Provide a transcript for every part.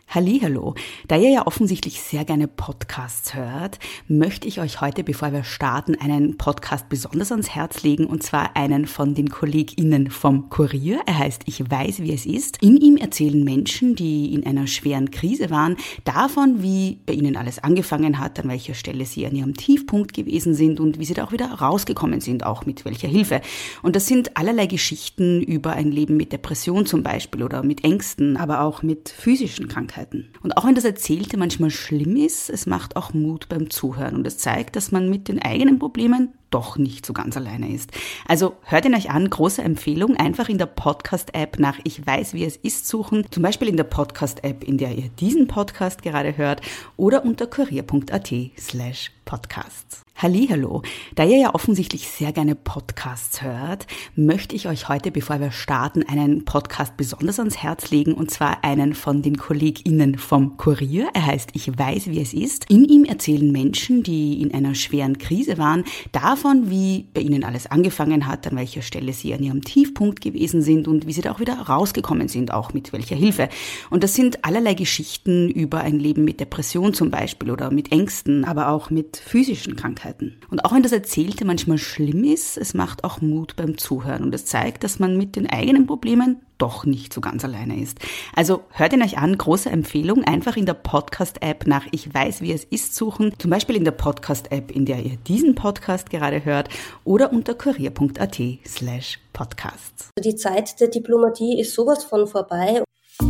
Hallihallo, da ihr ja offensichtlich sehr gerne Podcasts hört, möchte ich euch heute, bevor wir starten, einen Podcast besonders ans Herz legen, und zwar einen von den KollegInnen vom Kurier. Er heißt Ich weiß, wie es ist. In ihm erzählen Menschen, die in einer schweren Krise waren, davon, wie bei ihnen alles angefangen hat, an welcher Stelle sie an ihrem Tiefpunkt gewesen sind und wie sie da auch wieder rausgekommen sind, auch mit welcher Hilfe. Und das sind allerlei Geschichten über ein Leben mit Depression zum Beispiel oder mit Ängsten, aber auch mit physischen Krankheiten. Und auch wenn das Erzählte manchmal schlimm ist, es macht auch Mut beim Zuhören und es zeigt, dass man mit den eigenen Problemen doch nicht so ganz alleine ist. Also hört ihn euch an, große Empfehlung, einfach in der Podcast-App nach Ich weiß, wie es ist suchen, zum Beispiel in der Podcast-App, in der ihr diesen Podcast gerade hört, oder unter kurier.at/podcasts. Hallihallo, da ihr ja offensichtlich sehr gerne Podcasts hört, möchte ich euch heute, bevor wir starten, einen Podcast besonders ans Herz legen, und zwar einen von den KollegInnen vom Kurier. Er heißt Ich weiß, wie es ist. In ihm erzählen Menschen, die in einer schweren Krise waren, davon, wie bei ihnen alles angefangen hat, an welcher Stelle sie an ihrem Tiefpunkt gewesen sind und wie sie da auch wieder rausgekommen sind, auch mit welcher Hilfe. Und das sind allerlei Geschichten über ein Leben mit Depression zum Beispiel oder mit Ängsten, aber auch mit physischen Krankheiten. Und auch wenn das Erzählte manchmal schlimm ist, es macht auch Mut beim Zuhören und es zeigt, dass man mit den eigenen Problemen doch nicht so ganz alleine ist. Also hört ihn euch an, große Empfehlung, einfach in der Podcast-App nach Ich weiß, wie es ist suchen, zum Beispiel in der Podcast-App, in der ihr diesen Podcast gerade hört, oder unter kurier.at/podcasts. Die Zeit der Diplomatie ist sowas von vorbei.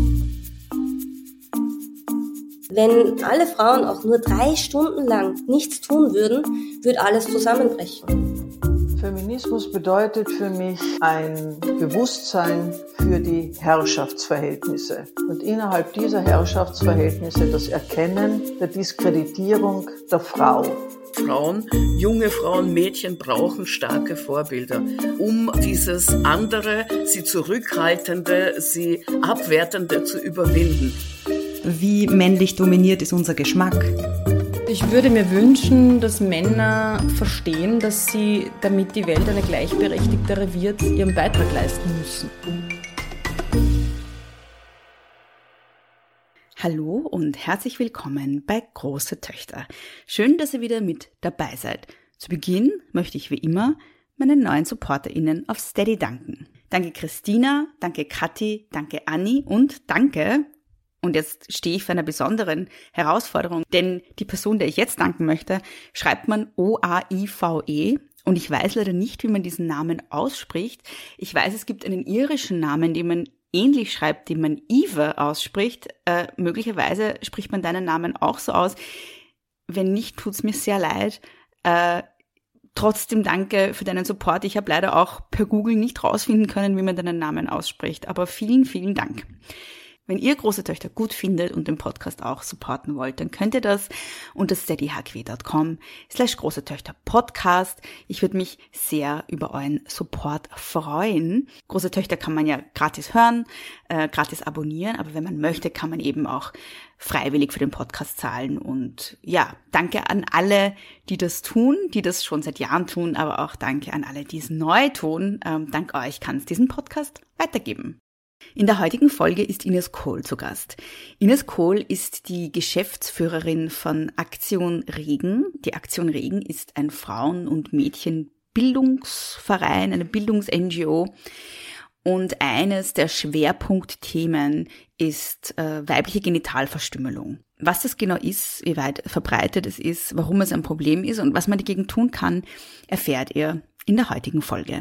Wenn alle Frauen auch nur 3 Stunden lang nichts tun würden, würde alles zusammenbrechen. Feminismus bedeutet für mich ein Bewusstsein für die Herrschaftsverhältnisse und innerhalb dieser Herrschaftsverhältnisse das Erkennen der Diskreditierung der Frau. Frauen, junge Frauen, Mädchen brauchen starke Vorbilder, um dieses andere, sie zurückhaltende, sie abwertende zu überwinden. Wie männlich dominiert ist unser Geschmack? Ich würde mir wünschen, dass Männer verstehen, dass sie, damit die Welt eine gleichberechtigtere wird, ihren Beitrag leisten müssen. Hallo und herzlich willkommen bei Große Töchter. Schön, dass ihr wieder mit dabei seid. Zu Beginn möchte ich wie immer meinen neuen SupporterInnen auf Steady danken. Danke Christina, danke Kathi, danke Anni und danke. Und jetzt stehe ich vor einer besonderen Herausforderung, denn die Person, der ich jetzt danken möchte, schreibt man O-A-I-V-E und ich weiß leider nicht, wie man diesen Namen ausspricht. Ich weiß, es gibt einen irischen Namen, den man ähnlich schreibt, den man Eve ausspricht. Möglicherweise spricht man deinen Namen auch so aus. Wenn nicht, tut's mir sehr leid. Trotzdem danke für deinen Support. Ich habe leider auch per Google nicht rausfinden können, wie man deinen Namen ausspricht, aber vielen, vielen Dank. Wenn ihr Große Töchter gut findet und den Podcast auch supporten wollt, dann könnt ihr das unter steadyhq.com/Große Töchter Podcast. Ich würde mich sehr über euren Support freuen. Große Töchter kann man ja gratis hören, gratis abonnieren, aber wenn man möchte, kann man eben auch freiwillig für den Podcast zahlen. Und ja, danke an alle, die das tun, die das schon seit Jahren tun, aber auch danke an alle, die es neu tun. Dank euch kann es diesen Podcast weitergeben. In der heutigen Folge ist Ines Kohl zu Gast. Ines Kohl ist die Geschäftsführerin von Aktion Regen. Die Aktion Regen ist ein Frauen- und Mädchenbildungsverein, eine Bildungs-NGO. Und eines der Schwerpunktthemen ist weibliche Genitalverstümmelung. Was das genau ist, wie weit verbreitet es ist, warum es ein Problem ist und was man dagegen tun kann, erfährt ihr in der heutigen Folge.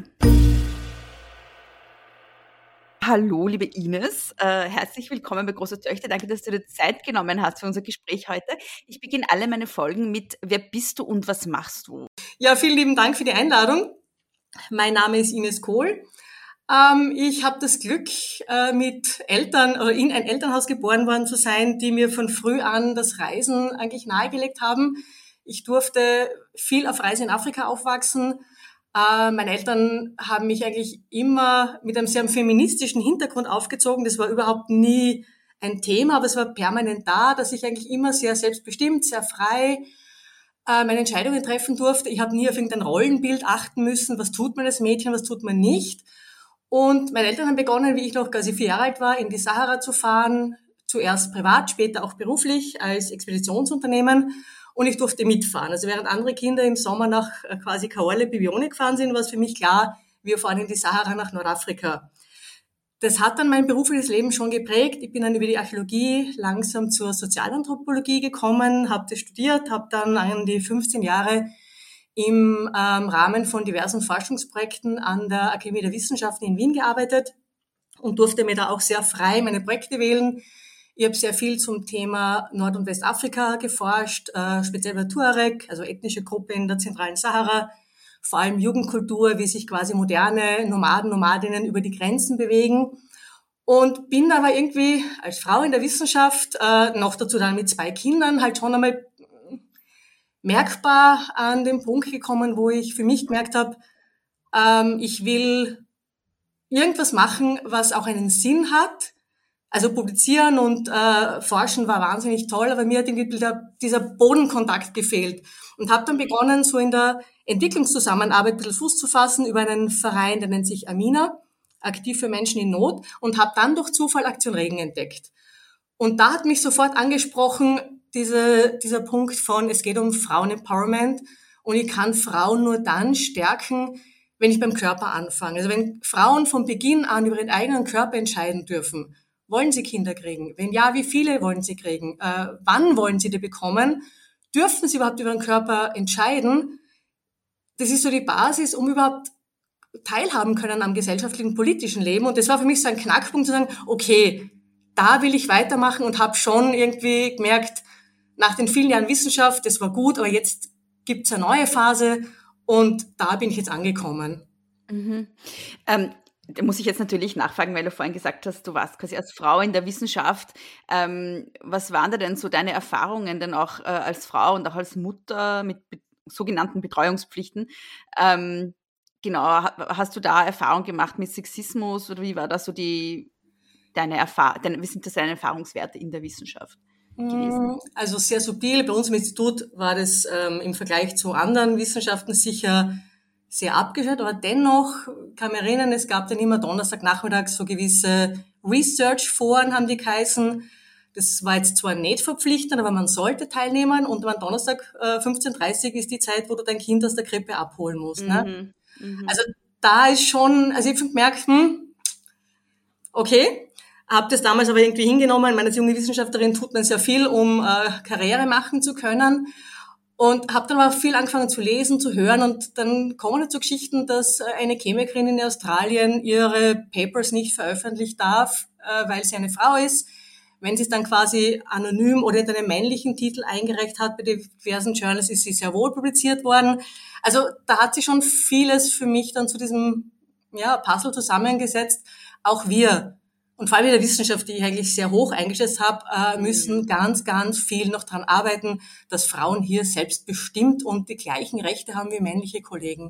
Hallo, liebe Ines, herzlich willkommen bei Große Töchter. Danke, dass du dir Zeit genommen hast für unser Gespräch heute. Ich beginne alle meine Folgen mit: Wer bist du und was machst du? Ja, vielen lieben Dank für die Einladung. Mein Name ist Ines Kohl. Ich habe das Glück, mit Eltern oder in ein Elternhaus geboren worden zu sein, die mir von früh an das Reisen eigentlich nahegelegt haben. Ich durfte viel auf Reisen in Afrika aufwachsen. Meine Eltern haben mich eigentlich immer mit einem sehr feministischen Hintergrund aufgezogen. Das war überhaupt nie ein Thema, aber es war permanent da, dass ich eigentlich immer sehr selbstbestimmt, sehr frei meine Entscheidungen treffen durfte. Ich habe nie auf irgendein Rollenbild achten müssen. Was tut man als Mädchen, was tut man nicht? Und meine Eltern haben begonnen, wie ich noch quasi 4 Jahre alt war, in die Sahara zu fahren, zuerst privat, später auch beruflich als Expeditionsunternehmen und ich durfte mitfahren. Also während andere Kinder im Sommer nach quasi Kaorle, Bibione gefahren sind, war es für mich klar, wir fahren in die Sahara nach Nordafrika. Das hat dann mein berufliches Leben schon geprägt. Ich bin dann über die Archäologie langsam zur Sozialanthropologie gekommen, habe das studiert, habe dann an die 15 Jahre im Rahmen von diversen Forschungsprojekten an der Akademie der Wissenschaften in Wien gearbeitet und durfte mir da auch sehr frei meine Projekte wählen. Ich habe sehr viel zum Thema Nord- und Westafrika geforscht, speziell bei Tuareg, also ethnische Gruppe in der zentralen Sahara, vor allem Jugendkultur, wie sich quasi moderne Nomaden, Nomadinnen über die Grenzen bewegen. Und bin aber irgendwie als Frau in der Wissenschaft, noch dazu dann mit 2 Kindern, halt schon einmal merkbar an den Punkt gekommen, wo ich für mich gemerkt habe, ich will irgendwas machen, was auch einen Sinn hat. Also publizieren und forschen war wahnsinnig toll, aber mir hat irgendwie dieser Bodenkontakt gefehlt. Und habe dann begonnen, so in der Entwicklungszusammenarbeit ein bisschen Fuß zu fassen über einen Verein, der nennt sich Amina, aktiv für Menschen in Not, und habe dann durch Zufall Aktion Regen entdeckt. Und da hat mich sofort angesprochen, dieser Punkt von, es geht um Frauen-Empowerment und ich kann Frauen nur dann stärken, wenn ich beim Körper anfange. Also wenn Frauen von Beginn an über ihren eigenen Körper entscheiden dürfen, wollen sie Kinder kriegen? Wenn ja, wie viele wollen sie kriegen? Wann wollen sie die bekommen? Dürfen sie überhaupt über ihren Körper entscheiden? Das ist so die Basis, um überhaupt teilhaben können am gesellschaftlichen, politischen Leben. Und das war für mich so ein Knackpunkt zu sagen, okay, da will ich weitermachen und habe schon irgendwie gemerkt, nach den vielen Jahren Wissenschaft, das war gut, aber jetzt gibt's eine neue Phase und da bin ich jetzt angekommen. Mhm. Da muss ich jetzt natürlich nachfragen, weil du vorhin gesagt hast, du warst quasi als Frau in der Wissenschaft. Was waren da denn so deine Erfahrungen denn auch als Frau und auch als Mutter mit sogenannten Betreuungspflichten? Genau, hast du da Erfahrung gemacht mit Sexismus oder wie war da so wie sind das deine Erfahrungswerte in der Wissenschaft gewesen? Also sehr subtil. Bei uns im Institut war das im Vergleich zu anderen Wissenschaften sicher sehr abgehört, aber dennoch kann mich erinnern, es gab dann immer Donnerstagnachmittag so gewisse Research-Foren, haben die geheißen. Das war jetzt zwar nicht verpflichtend, aber man sollte teilnehmen und am Donnerstag 15:30 ist die Zeit, wo du dein Kind aus der Krippe abholen musst. Ne? Also da ist schon, also ich habe gemerkt, okay, habe das damals aber irgendwie hingenommen. Meine, als junge Wissenschaftlerin tut man sehr viel, um Karriere machen zu können. Und habe dann aber viel angefangen zu lesen, zu hören und dann kommen halt so Geschichten, dass eine Chemikerin in Australien ihre Papers nicht veröffentlichen darf, weil sie eine Frau ist. Wenn sie es dann quasi anonym oder unter einem männlichen Titel eingereicht hat bei diversen Journals, ist sie sehr wohl publiziert worden. Also da hat sich schon vieles für mich dann zu diesem Puzzle zusammengesetzt. Auch wir, und vor allem in der Wissenschaft, die ich eigentlich sehr hoch eingeschätzt habe, müssen ganz, ganz viel noch dran arbeiten, dass Frauen hier selbstbestimmt und die gleichen Rechte haben wie männliche Kollegen.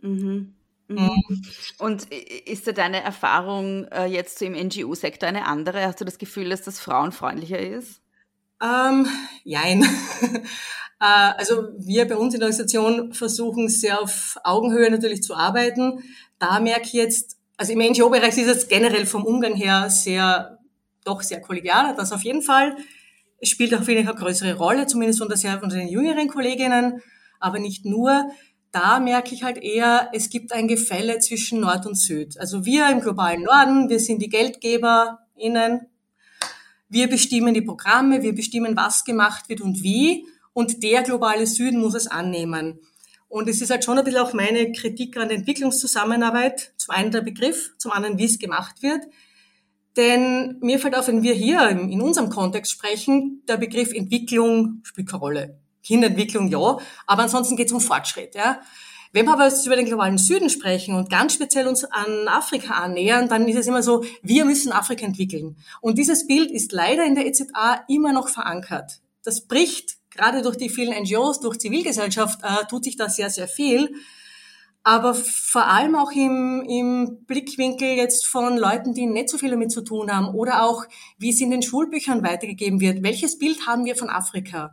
Und ist da deine Erfahrung jetzt so im NGO-Sektor eine andere? Hast du das Gefühl, dass das frauenfreundlicher ist? Jein. Also wir bei uns in der Organisation versuchen sehr auf Augenhöhe natürlich zu arbeiten. Da merke ich jetzt, also im NGO-Bereich ist es generell vom Umgang her sehr kollegial, das auf jeden Fall. Es spielt auch weniger eine größere Rolle, zumindest von den jüngeren Kolleginnen, aber nicht nur. Da merke ich halt eher, es gibt ein Gefälle zwischen Nord und Süd. Also wir im globalen Norden, wir sind die GeldgeberInnen, wir bestimmen die Programme, wir bestimmen, was gemacht wird und wie, und der globale Süden muss es annehmen. Und es ist halt schon ein bisschen auch meine Kritik an der Entwicklungszusammenarbeit. Zum einen der Begriff, zum anderen, wie es gemacht wird. Denn mir fällt auf, wenn wir hier in unserem Kontext sprechen, der Begriff Entwicklung spielt keine Rolle. Kinderentwicklung ja, aber ansonsten geht es um Fortschritt. Ja. Wenn wir aber jetzt über den globalen Süden sprechen und ganz speziell uns an Afrika annähern, dann ist es immer so, wir müssen Afrika entwickeln. Und dieses Bild ist leider in der EZA immer noch verankert. Das bricht, gerade durch die vielen NGOs, durch Zivilgesellschaft, tut sich da sehr, sehr viel. Aber vor allem auch im Blickwinkel jetzt von Leuten, die nicht so viel damit zu tun haben, oder auch, wie es in den Schulbüchern weitergegeben wird. Welches Bild haben wir von Afrika?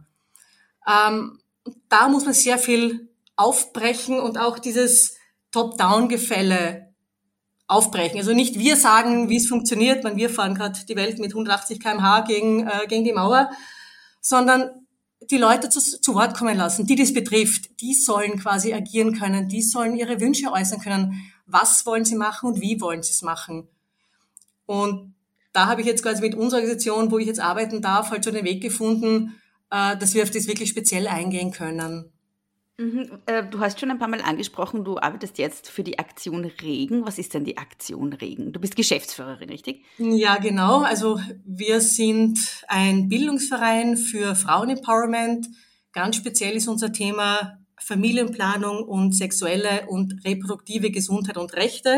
Da muss man sehr viel aufbrechen und auch dieses Top-Down-Gefälle aufbrechen. Also nicht wir sagen, wie es funktioniert, wir fahren gerade die Welt mit 180 km/h gegen die Mauer, sondern die Leute zu Wort kommen lassen, die das betrifft. Die sollen quasi agieren können, die sollen ihre Wünsche äußern können. Was wollen sie machen und wie wollen sie es machen? Und da habe ich jetzt quasi mit unserer Organisation, wo ich jetzt arbeiten darf, halt so den Weg gefunden, dass wir auf das wirklich speziell eingehen können. Du hast schon ein paar Mal angesprochen, du arbeitest jetzt für die Aktion Regen. Was ist denn die Aktion Regen? Du bist Geschäftsführerin, richtig? Ja, genau. Also wir sind ein Bildungsverein für Frauenempowerment. Ganz speziell ist unser Thema Familienplanung und sexuelle und reproduktive Gesundheit und Rechte.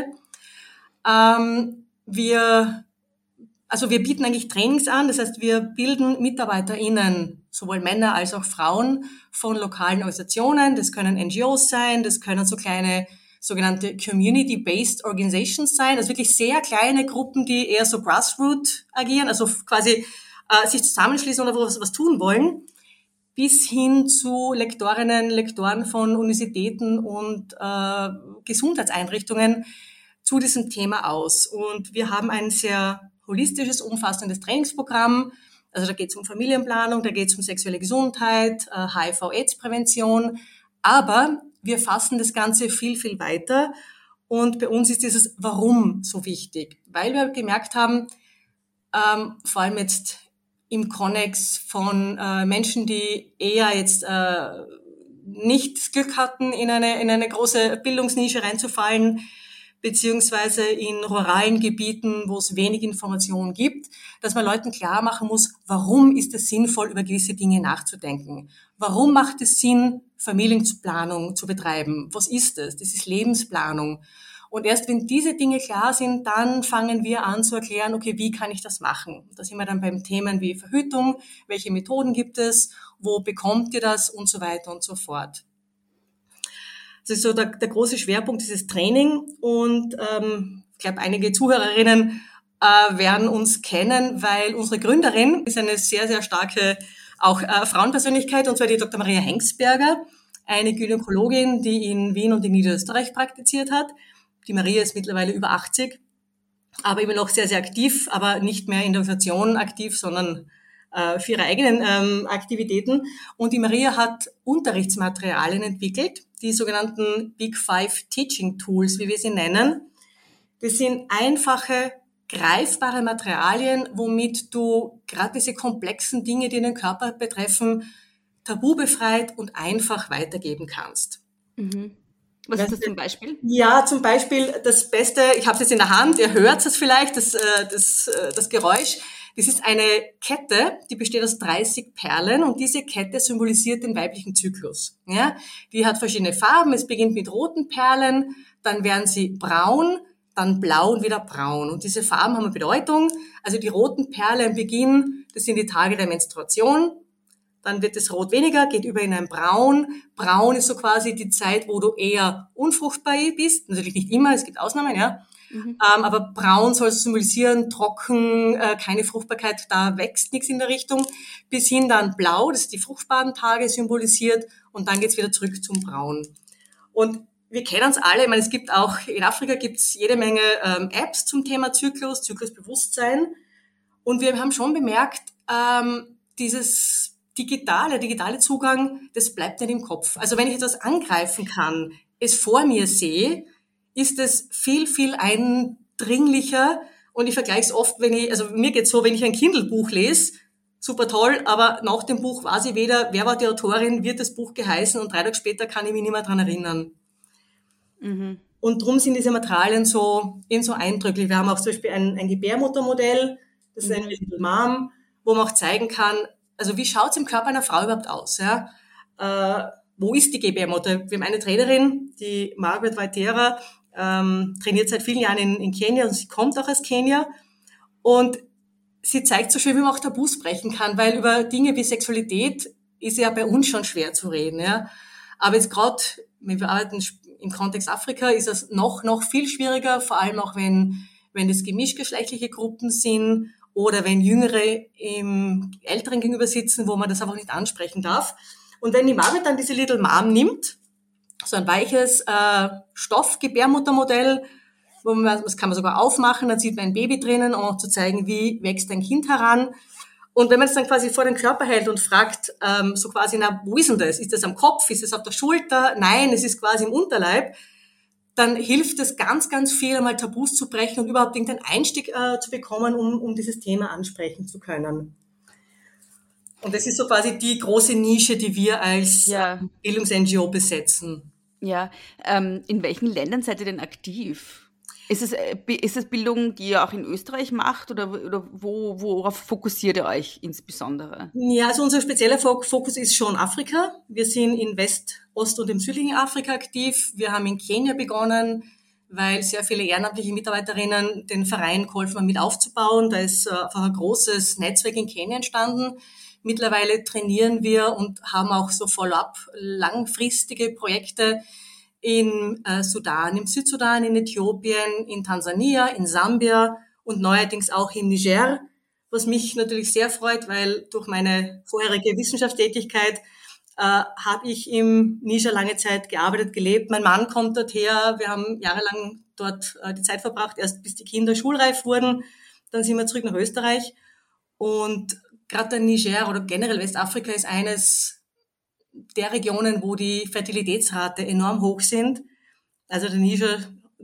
Wir bieten eigentlich Trainings an, das heißt, wir bilden MitarbeiterInnen, sowohl Männer als auch Frauen, von lokalen Organisationen. Das können NGOs sein, das können so kleine sogenannte Community-Based Organizations sein, also wirklich sehr kleine Gruppen, die eher so Grassroot agieren, also quasi sich zusammenschließen oder was tun wollen, bis hin zu Lektorinnen, Lektoren von Universitäten und Gesundheitseinrichtungen zu diesem Thema aus. Und wir haben ein sehr holistisches, umfassendes Trainingsprogramm. Also da geht es um Familienplanung, da geht es um sexuelle Gesundheit, HIV-AIDS-Prävention. Aber wir fassen das Ganze viel, viel weiter. Und bei uns ist dieses Warum so wichtig. Weil wir gemerkt haben, vor allem jetzt im Konnex von Menschen, die eher jetzt nicht das Glück hatten, in eine große Bildungsnische reinzufallen, beziehungsweise in ruralen Gebieten, wo es wenig Informationen gibt, dass man Leuten klar machen muss, warum ist es sinnvoll, über gewisse Dinge nachzudenken? Warum macht es Sinn, Familienplanung zu betreiben? Was ist das? Das ist Lebensplanung. Und erst wenn diese Dinge klar sind, dann fangen wir an zu erklären, okay, wie kann ich das machen? Da sind wir dann beim Themen wie Verhütung, welche Methoden gibt es, wo bekommt ihr das und so weiter und so fort. Das ist so der große Schwerpunkt, dieses Training. Und ich glaube, einige Zuhörerinnen werden uns kennen, weil unsere Gründerin ist eine sehr, sehr starke auch Frauenpersönlichkeit, und zwar die Dr. Maria Hengsberger, eine Gynäkologin, die in Wien und in Niederösterreich praktiziert hat. Die Maria ist mittlerweile über 80, aber immer noch sehr, sehr aktiv, aber nicht mehr in der Organisation aktiv, sondern für ihre eigenen Aktivitäten. Und die Maria hat Unterrichtsmaterialien entwickelt, die sogenannten Big Five Teaching Tools, wie wir sie nennen. Das sind einfache, greifbare Materialien, womit du gerade diese komplexen Dinge, die den Körper betreffen, tabubefreit und einfach weitergeben kannst. Mhm. Was ist das zum Beispiel? Ja, zum Beispiel das Beste, ich habe es jetzt in der Hand, ihr hört es vielleicht, das Geräusch. Das ist eine Kette, die besteht aus 30 Perlen, und diese Kette symbolisiert den weiblichen Zyklus. Ja, die hat verschiedene Farben. Es beginnt mit roten Perlen, dann werden sie braun, dann blau und wieder braun. Und diese Farben haben eine Bedeutung. Also die roten Perlen am Beginn, das sind die Tage der Menstruation. Dann wird das Rot weniger, geht über in ein Braun. Braun ist so quasi die Zeit, wo du eher unfruchtbar bist. Natürlich nicht immer, es gibt Ausnahmen, ja. Mhm. Aber braun soll symbolisieren, trocken, keine Fruchtbarkeit, da wächst nichts in der Richtung. Bis hin dann blau, das ist die fruchtbaren Tage symbolisiert, und dann geht's wieder zurück zum Braun. Und wir kennen es alle, ich meine, es gibt auch, in Afrika gibt's jede Menge Apps zum Thema Zyklus, Zyklusbewusstsein. Und wir haben schon bemerkt, dieses digitale Zugang, das bleibt nicht im Kopf. Also wenn ich etwas angreifen kann, es vor mir sehe, ist es viel, viel eindringlicher. Und ich vergleiche es oft, mir geht's so, wenn ich ein Kindle-Buch lese, super toll, aber nach dem Buch weiß ich weder, wer war die Autorin, wird das Buch geheißen, und 3 Tage später kann ich mich nicht mehr dran erinnern. Mhm. Und drum sind diese Materialien so eindrücklich. Wir haben auch zum Beispiel ein Gebärmuttermodell, das ist ein Little Mom, wo man auch zeigen kann, also wie schaut's im Körper einer Frau überhaupt aus, ja? Wo ist die Gebärmutter? Wir haben eine Trainerin, die Margaret Waitera, trainiert seit vielen Jahren in Kenia, und sie kommt auch aus Kenia, und sie zeigt so schön, wie man auch Tabus brechen kann, weil über Dinge wie Sexualität ist ja bei uns schon schwer zu reden, ja. Aber jetzt gerade, wenn wir arbeiten im Kontext Afrika, ist das noch viel schwieriger, vor allem auch wenn das gemischtgeschlechtliche Gruppen sind oder wenn Jüngere im Älteren gegenüber sitzen, wo man das einfach nicht ansprechen darf. Und wenn die Margaret dann diese Little Mom nimmt, so ein weiches Stoff-Gebärmuttermodell, das kann man sogar aufmachen, dann sieht man ein Baby drinnen, um auch zu zeigen, wie wächst ein Kind heran. Und wenn man es dann quasi vor den Körper hält und fragt, so quasi, na, wo ist denn das? Ist das am Kopf? Ist es auf der Schulter? Nein, es ist quasi im Unterleib. Dann hilft es ganz, ganz viel, einmal Tabus zu brechen und überhaupt irgendeinen Einstieg zu bekommen, um dieses Thema ansprechen zu können. Und das ist so quasi die große Nische, die wir als Bildungs-NGO besetzen. Ja, in welchen Ländern seid ihr denn aktiv? Ist es Bildung, die ihr auch in Österreich macht oder worauf fokussiert ihr euch insbesondere? Ja, also unser spezieller Fokus ist schon Afrika. Wir sind in West-, Ost- und im südlichen Afrika aktiv. Wir haben in Kenia begonnen, weil sehr viele ehrenamtliche Mitarbeiterinnen den Verein geholfen haben, mit aufzubauen. Da ist einfach ein großes Netzwerk in Kenia entstanden. Mittlerweile trainieren wir und haben auch so Follow-up langfristige Projekte in Sudan, im Südsudan, in Äthiopien, in Tansania, in Sambia und neuerdings auch in Niger, was mich natürlich sehr freut, weil durch meine vorherige Wissenschaftstätigkeit habe ich im Niger lange Zeit gearbeitet, gelebt. Mein Mann kommt dort her, wir haben jahrelang dort die Zeit verbracht, erst bis die Kinder schulreif wurden, dann sind wir zurück nach Österreich und gerade der Niger oder generell Westafrika ist eines der Regionen, wo die Fertilitätsrate enorm hoch sind. Also der Niger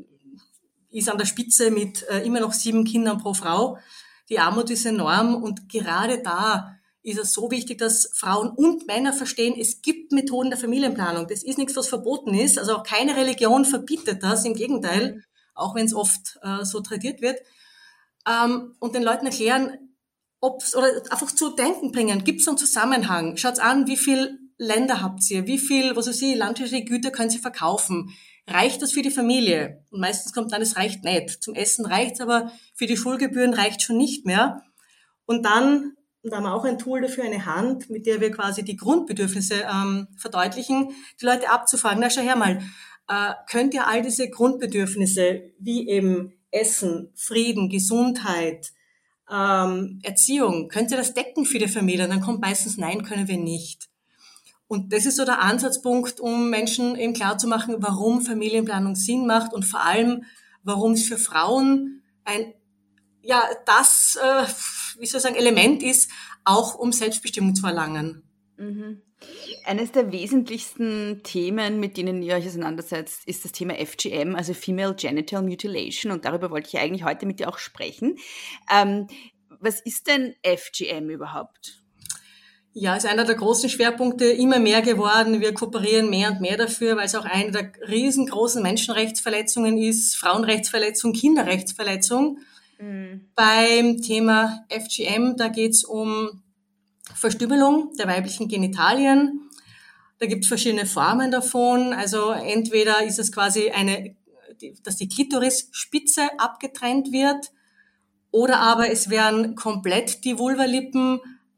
ist an der Spitze mit immer noch 7 Kindern pro Frau. Die Armut ist enorm und gerade da ist es so wichtig, dass Frauen und Männer verstehen, es gibt Methoden der Familienplanung. Das ist nichts, was verboten ist. Also auch keine Religion verbietet das, im Gegenteil, auch wenn es oft so tradiert wird. Und den Leuten erklären, oder einfach zu denken bringen, gibt es einen Zusammenhang? Schaut an, wie viel Länder habt ihr? Wie viel, was weiß ich, landwirtschaftliche Güter können sie verkaufen? Reicht das für die Familie? Und meistens kommt dann, es reicht nicht. Zum Essen reicht's, aber für die Schulgebühren reicht schon nicht mehr. Und dann, da haben wir auch ein Tool dafür, eine Hand, mit der wir quasi die Grundbedürfnisse verdeutlichen, die Leute abzufragen. Na, schau her mal, könnt ihr all diese Grundbedürfnisse, wie eben Essen, Frieden, Gesundheit, Erziehung, könnt ihr das decken für die Familie? Und dann kommt meistens, nein, können wir nicht. Und das ist so der Ansatzpunkt, um Menschen eben klarzumachen, warum Familienplanung Sinn macht und vor allem, warum es für Frauen ein, Element ist, auch um Selbstbestimmung zu erlangen. Mhm. Eines der wesentlichsten Themen, mit denen ihr euch auseinandersetzt, ist das Thema FGM, also Female Genital Mutilation. Und darüber wollte ich eigentlich heute mit dir auch sprechen. Was ist denn FGM überhaupt? Ja, ist einer der großen Schwerpunkte immer mehr geworden. Wir kooperieren mehr und mehr dafür, weil es auch eine der riesengroßen Menschenrechtsverletzungen ist, Frauenrechtsverletzung, Kinderrechtsverletzung. Beim Thema FGM, da geht's um Verstümmelung der weiblichen Genitalien. Da gibt es verschiedene Formen davon. Also entweder ist es quasi dass die Klitorisspitze abgetrennt wird, oder aber es werden komplett die Vulvalippen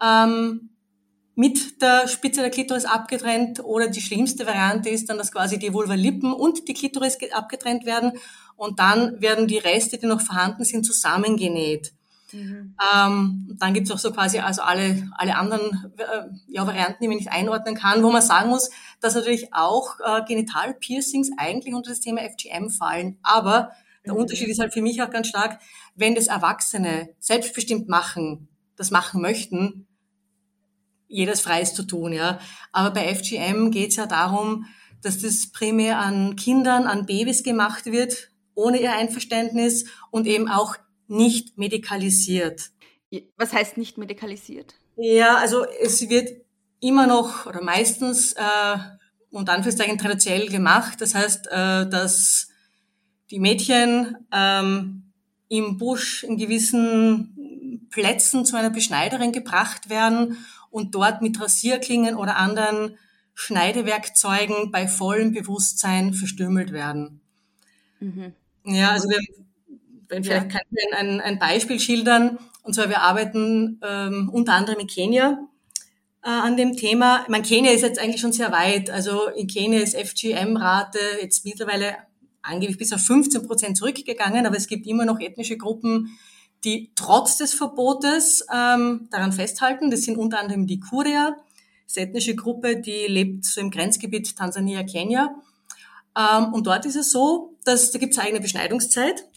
mit der Spitze der Klitoris abgetrennt, oder die schlimmste Variante ist dann, dass quasi die Vulvalippen und die Klitoris abgetrennt werden und dann werden die Reste, die noch vorhanden sind, zusammengenäht. Dann gibt's auch so quasi also alle anderen Varianten, die man nicht einordnen kann, wo man sagen muss, dass natürlich auch Genitalpiercings eigentlich unter das Thema FGM fallen. Aber der Unterschied ist halt für mich auch ganz stark, wenn das Erwachsene selbstbestimmt das machen möchten, jedes frei ist zu tun, ja. Aber bei FGM geht's ja darum, dass das primär an Kindern, an Babys gemacht wird, ohne ihr Einverständnis und eben auch nicht medikalisiert. Was heißt nicht medikalisiert? Ja, also es wird immer noch oder meistens unter Anführungszeichen traditionell gemacht. Das heißt, dass die Mädchen im Busch in gewissen Plätzen zu einer Beschneiderin gebracht werden und dort mit Rasierklingen oder anderen Schneidewerkzeugen bei vollem Bewusstsein verstümmelt werden. Ja, also vielleicht kann ich ein Beispiel schildern. Und zwar, wir arbeiten unter anderem in Kenia an dem Thema. Kenia ist jetzt eigentlich schon sehr weit. Also in Kenia ist FGM-Rate jetzt mittlerweile angeblich bis auf 15% zurückgegangen, aber es gibt immer noch ethnische Gruppen, die trotz des Verbotes daran festhalten. Das sind unter anderem die Kuria, das ist eine ethnische Gruppe, die lebt so im Grenzgebiet Tansania, Kenia. Und dort ist es so, dass da gibt es eine eigene Beschneidungszeit.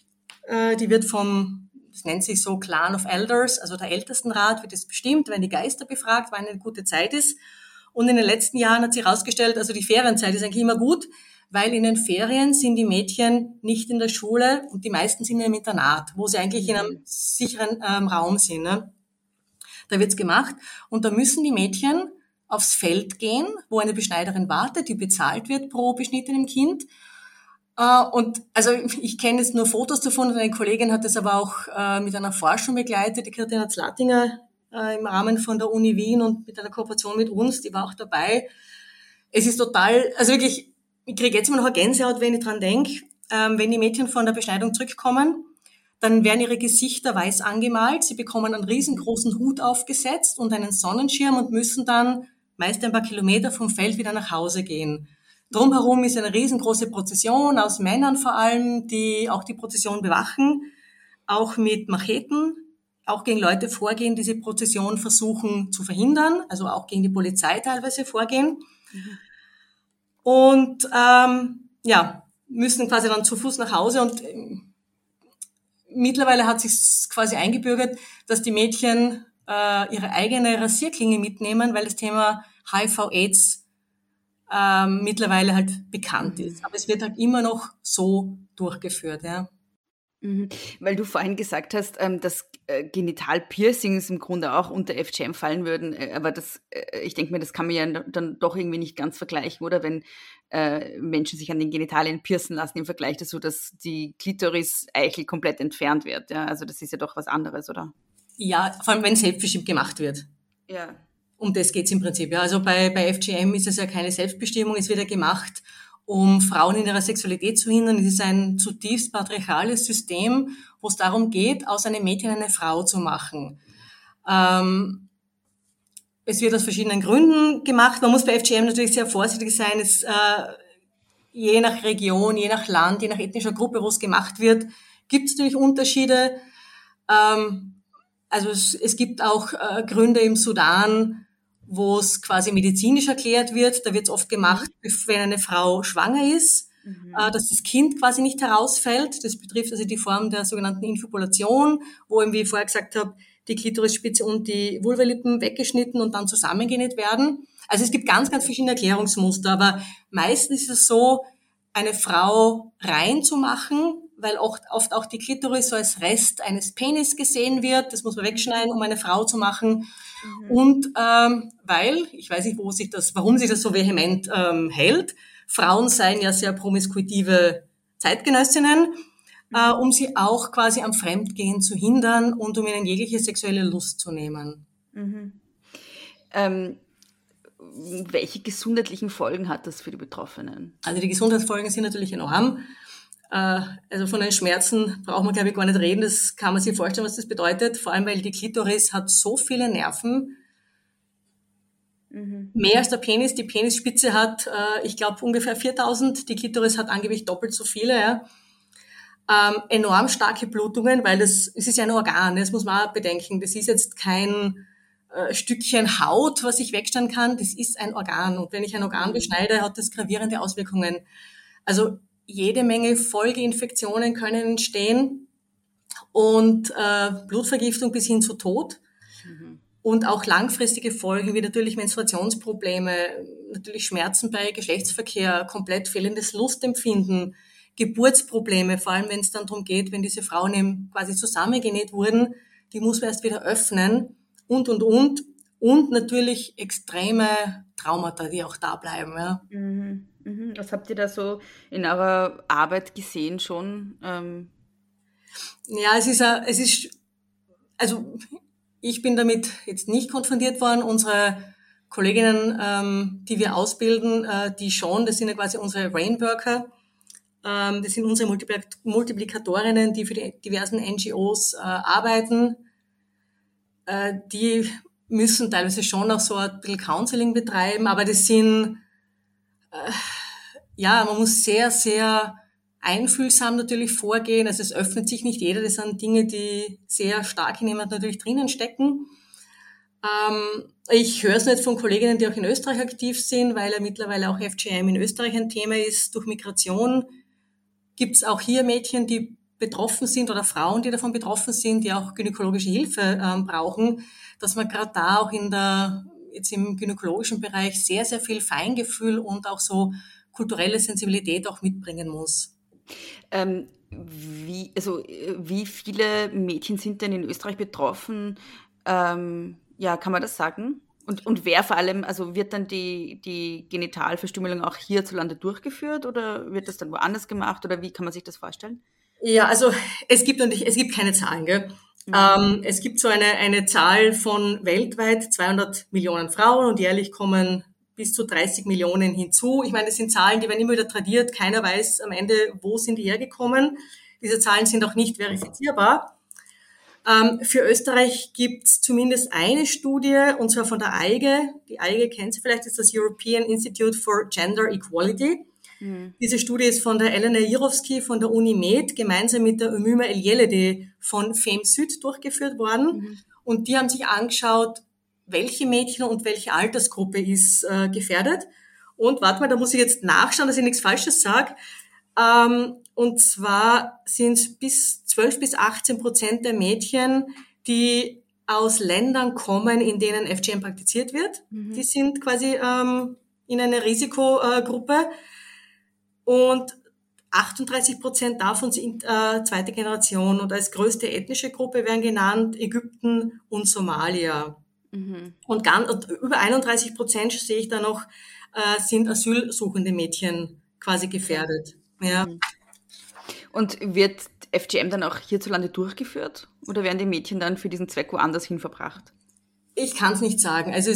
die wird das nennt sich so Clan of Elders, also der Ältestenrat wird es bestimmt, werden die Geister befragt, wann eine gute Zeit ist. Und in den letzten Jahren hat sich herausgestellt, also die Ferienzeit ist eigentlich immer gut, weil in den Ferien sind die Mädchen nicht in der Schule und die meisten sind im Internat, wo sie eigentlich in einem sicheren Raum sind. Ne? Da wird's gemacht und da müssen die Mädchen aufs Feld gehen, wo eine Beschneiderin wartet, die bezahlt wird pro beschnittenem Kind. Und also ich kenne jetzt nur Fotos davon, eine Kollegin hat das aber auch mit einer Forschung begleitet, die Christina Zlattinger im Rahmen von der Uni Wien und mit einer Kooperation mit uns, die war auch dabei. Es ist total, also wirklich, ich kriege jetzt immer noch eine Gänsehaut, wenn ich dran denke, wenn die Mädchen von der Beschneidung zurückkommen, dann werden ihre Gesichter weiß angemalt, sie bekommen einen riesengroßen Hut aufgesetzt und einen Sonnenschirm und müssen dann meist ein paar Kilometer vom Feld wieder nach Hause gehen. Drumherum ist eine riesengroße Prozession aus Männern vor allem, die auch die Prozession bewachen, auch mit Macheten, auch gegen Leute vorgehen, diese Prozession versuchen zu verhindern, also auch gegen die Polizei teilweise vorgehen. Und müssen quasi dann zu Fuß nach Hause und mittlerweile hat sich quasi eingebürgert, dass die Mädchen ihre eigene Rasierklinge mitnehmen, weil das Thema HIV/AIDS mittlerweile halt bekannt ist. Aber es wird halt immer noch so durchgeführt, ja. Weil du vorhin gesagt hast, dass Genitalpiercings im Grunde auch unter FGM fallen würden, aber ich denke mir, das kann man ja dann doch irgendwie nicht ganz vergleichen, oder wenn Menschen sich an den Genitalien piercen lassen im Vergleich dazu, dass die Klitoris-Eichel komplett entfernt wird. Ja? Also das ist ja doch was anderes, oder? Ja, vor allem wenn selbstbestimmt gemacht wird. Ja. Um das geht's im Prinzip. Ja. Also bei FGM ist es ja keine Selbstbestimmung, es wird ja gemacht, um Frauen in ihrer Sexualität zu hindern. Es ist ein zutiefst patriarchales System, wo es darum geht, aus einem Mädchen eine Frau zu machen. Es wird aus verschiedenen Gründen gemacht. Man muss bei FGM natürlich sehr vorsichtig sein. Je nach Region, je nach Land, je nach ethnischer Gruppe, wo es gemacht wird, gibt es natürlich Unterschiede. Also es gibt auch Gründe im Sudan, wo es quasi medizinisch erklärt wird. Da wird es oft gemacht, wenn eine Frau schwanger ist, dass das Kind quasi nicht herausfällt. Das betrifft also die Form der sogenannten Infibulation, wo eben, wie ich vorher gesagt habe, die Klitorisspitze und die Vulvalippen weggeschnitten und dann zusammengenäht werden. Also es gibt ganz, ganz verschiedene Erklärungsmuster, aber meistens ist es so, eine Frau rein zu machen, weil oft auch die Klitoris so als Rest eines Penis gesehen wird. Das muss man wegschneiden, um eine Frau zu machen. Und weil, ich weiß nicht, warum sich das so vehement hält, Frauen seien ja sehr promiskuitive Zeitgenössinnen, um sie auch quasi am Fremdgehen zu hindern und um ihnen jegliche sexuelle Lust zu nehmen. Welche gesundheitlichen Folgen hat das für die Betroffenen? Also die Gesundheitsfolgen sind natürlich enorm. Also von den Schmerzen braucht man, glaube ich, gar nicht reden. Das kann man sich vorstellen, was das bedeutet. Vor allem, weil die Klitoris hat so viele Nerven. Mehr als der Penis. Die Penisspitze hat, ich glaube, ungefähr 4000. Die Klitoris hat angeblich doppelt so viele. Ja. Enorm starke Blutungen, weil es ist ja ein Organ. Das muss man auch bedenken. Das ist jetzt kein Stückchen Haut, was ich wegstellen kann. Das ist ein Organ. Und wenn ich ein Organ beschneide, hat das gravierende Auswirkungen. Also jede Menge Folgeinfektionen können entstehen und Blutvergiftung bis hin zu Tod. Und auch langfristige Folgen wie natürlich Menstruationsprobleme, natürlich Schmerzen bei Geschlechtsverkehr, komplett fehlendes Lustempfinden, Geburtsprobleme, vor allem wenn es dann darum geht, wenn diese Frauen eben quasi zusammengenäht wurden, die muss man erst wieder öffnen und natürlich extreme Traumata, die auch da bleiben. Ja. Was habt ihr da so in eurer Arbeit gesehen schon? Ja, also ich bin damit jetzt nicht konfrontiert worden. Unsere Kolleginnen, die wir ausbilden, die schon, das sind ja quasi unsere Rainworker. Das sind unsere Multiplikatorinnen, die für die diversen NGOs arbeiten. Die müssen teilweise schon auch so ein bisschen Counseling betreiben, aber das sind, man muss sehr, sehr einfühlsam natürlich vorgehen. Also es öffnet sich nicht jeder. Das sind Dinge, die sehr stark in jemand natürlich drinnen stecken. Ich höre es nicht von Kolleginnen, die auch in Österreich aktiv sind, weil ja mittlerweile auch FGM in Österreich ein Thema ist. Durch Migration gibt es auch hier Mädchen, die betroffen sind oder Frauen, die davon betroffen sind, die auch gynäkologische Hilfe brauchen, dass man gerade da auch jetzt im gynäkologischen Bereich sehr, sehr viel Feingefühl und auch so kulturelle Sensibilität auch mitbringen muss. Wie viele Mädchen sind denn in Österreich betroffen? Kann man das sagen? Und wer vor allem, also wird dann die Genitalverstümmelung auch hierzulande durchgeführt oder wird das dann woanders gemacht oder wie kann man sich das vorstellen? Ja, also es gibt keine Zahlen, gell? Es gibt so eine Zahl von weltweit 200 Millionen Frauen und jährlich kommen bis zu 30 Millionen hinzu. Ich meine, das sind Zahlen, die werden immer wieder tradiert. Keiner weiß am Ende, wo sind die hergekommen. Diese Zahlen sind auch nicht verifizierbar. Für Österreich gibt's zumindest eine Studie, und zwar von der EIGE. Die EIGE kennt Sie vielleicht, ist das European Institute for Gender Equality. Diese Studie ist von der Elena Jirovsky von der Uni Med gemeinsam mit der Umüma El-Yeledi von FEM-Süd durchgeführt worden. Und die haben sich angeschaut, welche Mädchen und welche Altersgruppe ist gefährdet. Und warte mal, da muss ich jetzt nachschauen, dass ich nichts Falsches sage. Und zwar sind es 12 bis 18% der Mädchen, die aus Ländern kommen, in denen FGM praktiziert wird. Die sind quasi in einer Risikogruppe. Und 38% davon sind zweite Generation. Und als größte ethnische Gruppe werden genannt Ägypten und Somalia. Und über 31% sehe ich da noch, sind asylsuchende Mädchen quasi gefährdet. Ja. Und wird FGM dann auch hierzulande durchgeführt? Oder werden die Mädchen dann für diesen Zweck woanders hin verbracht? Ich kann es nicht sagen. Also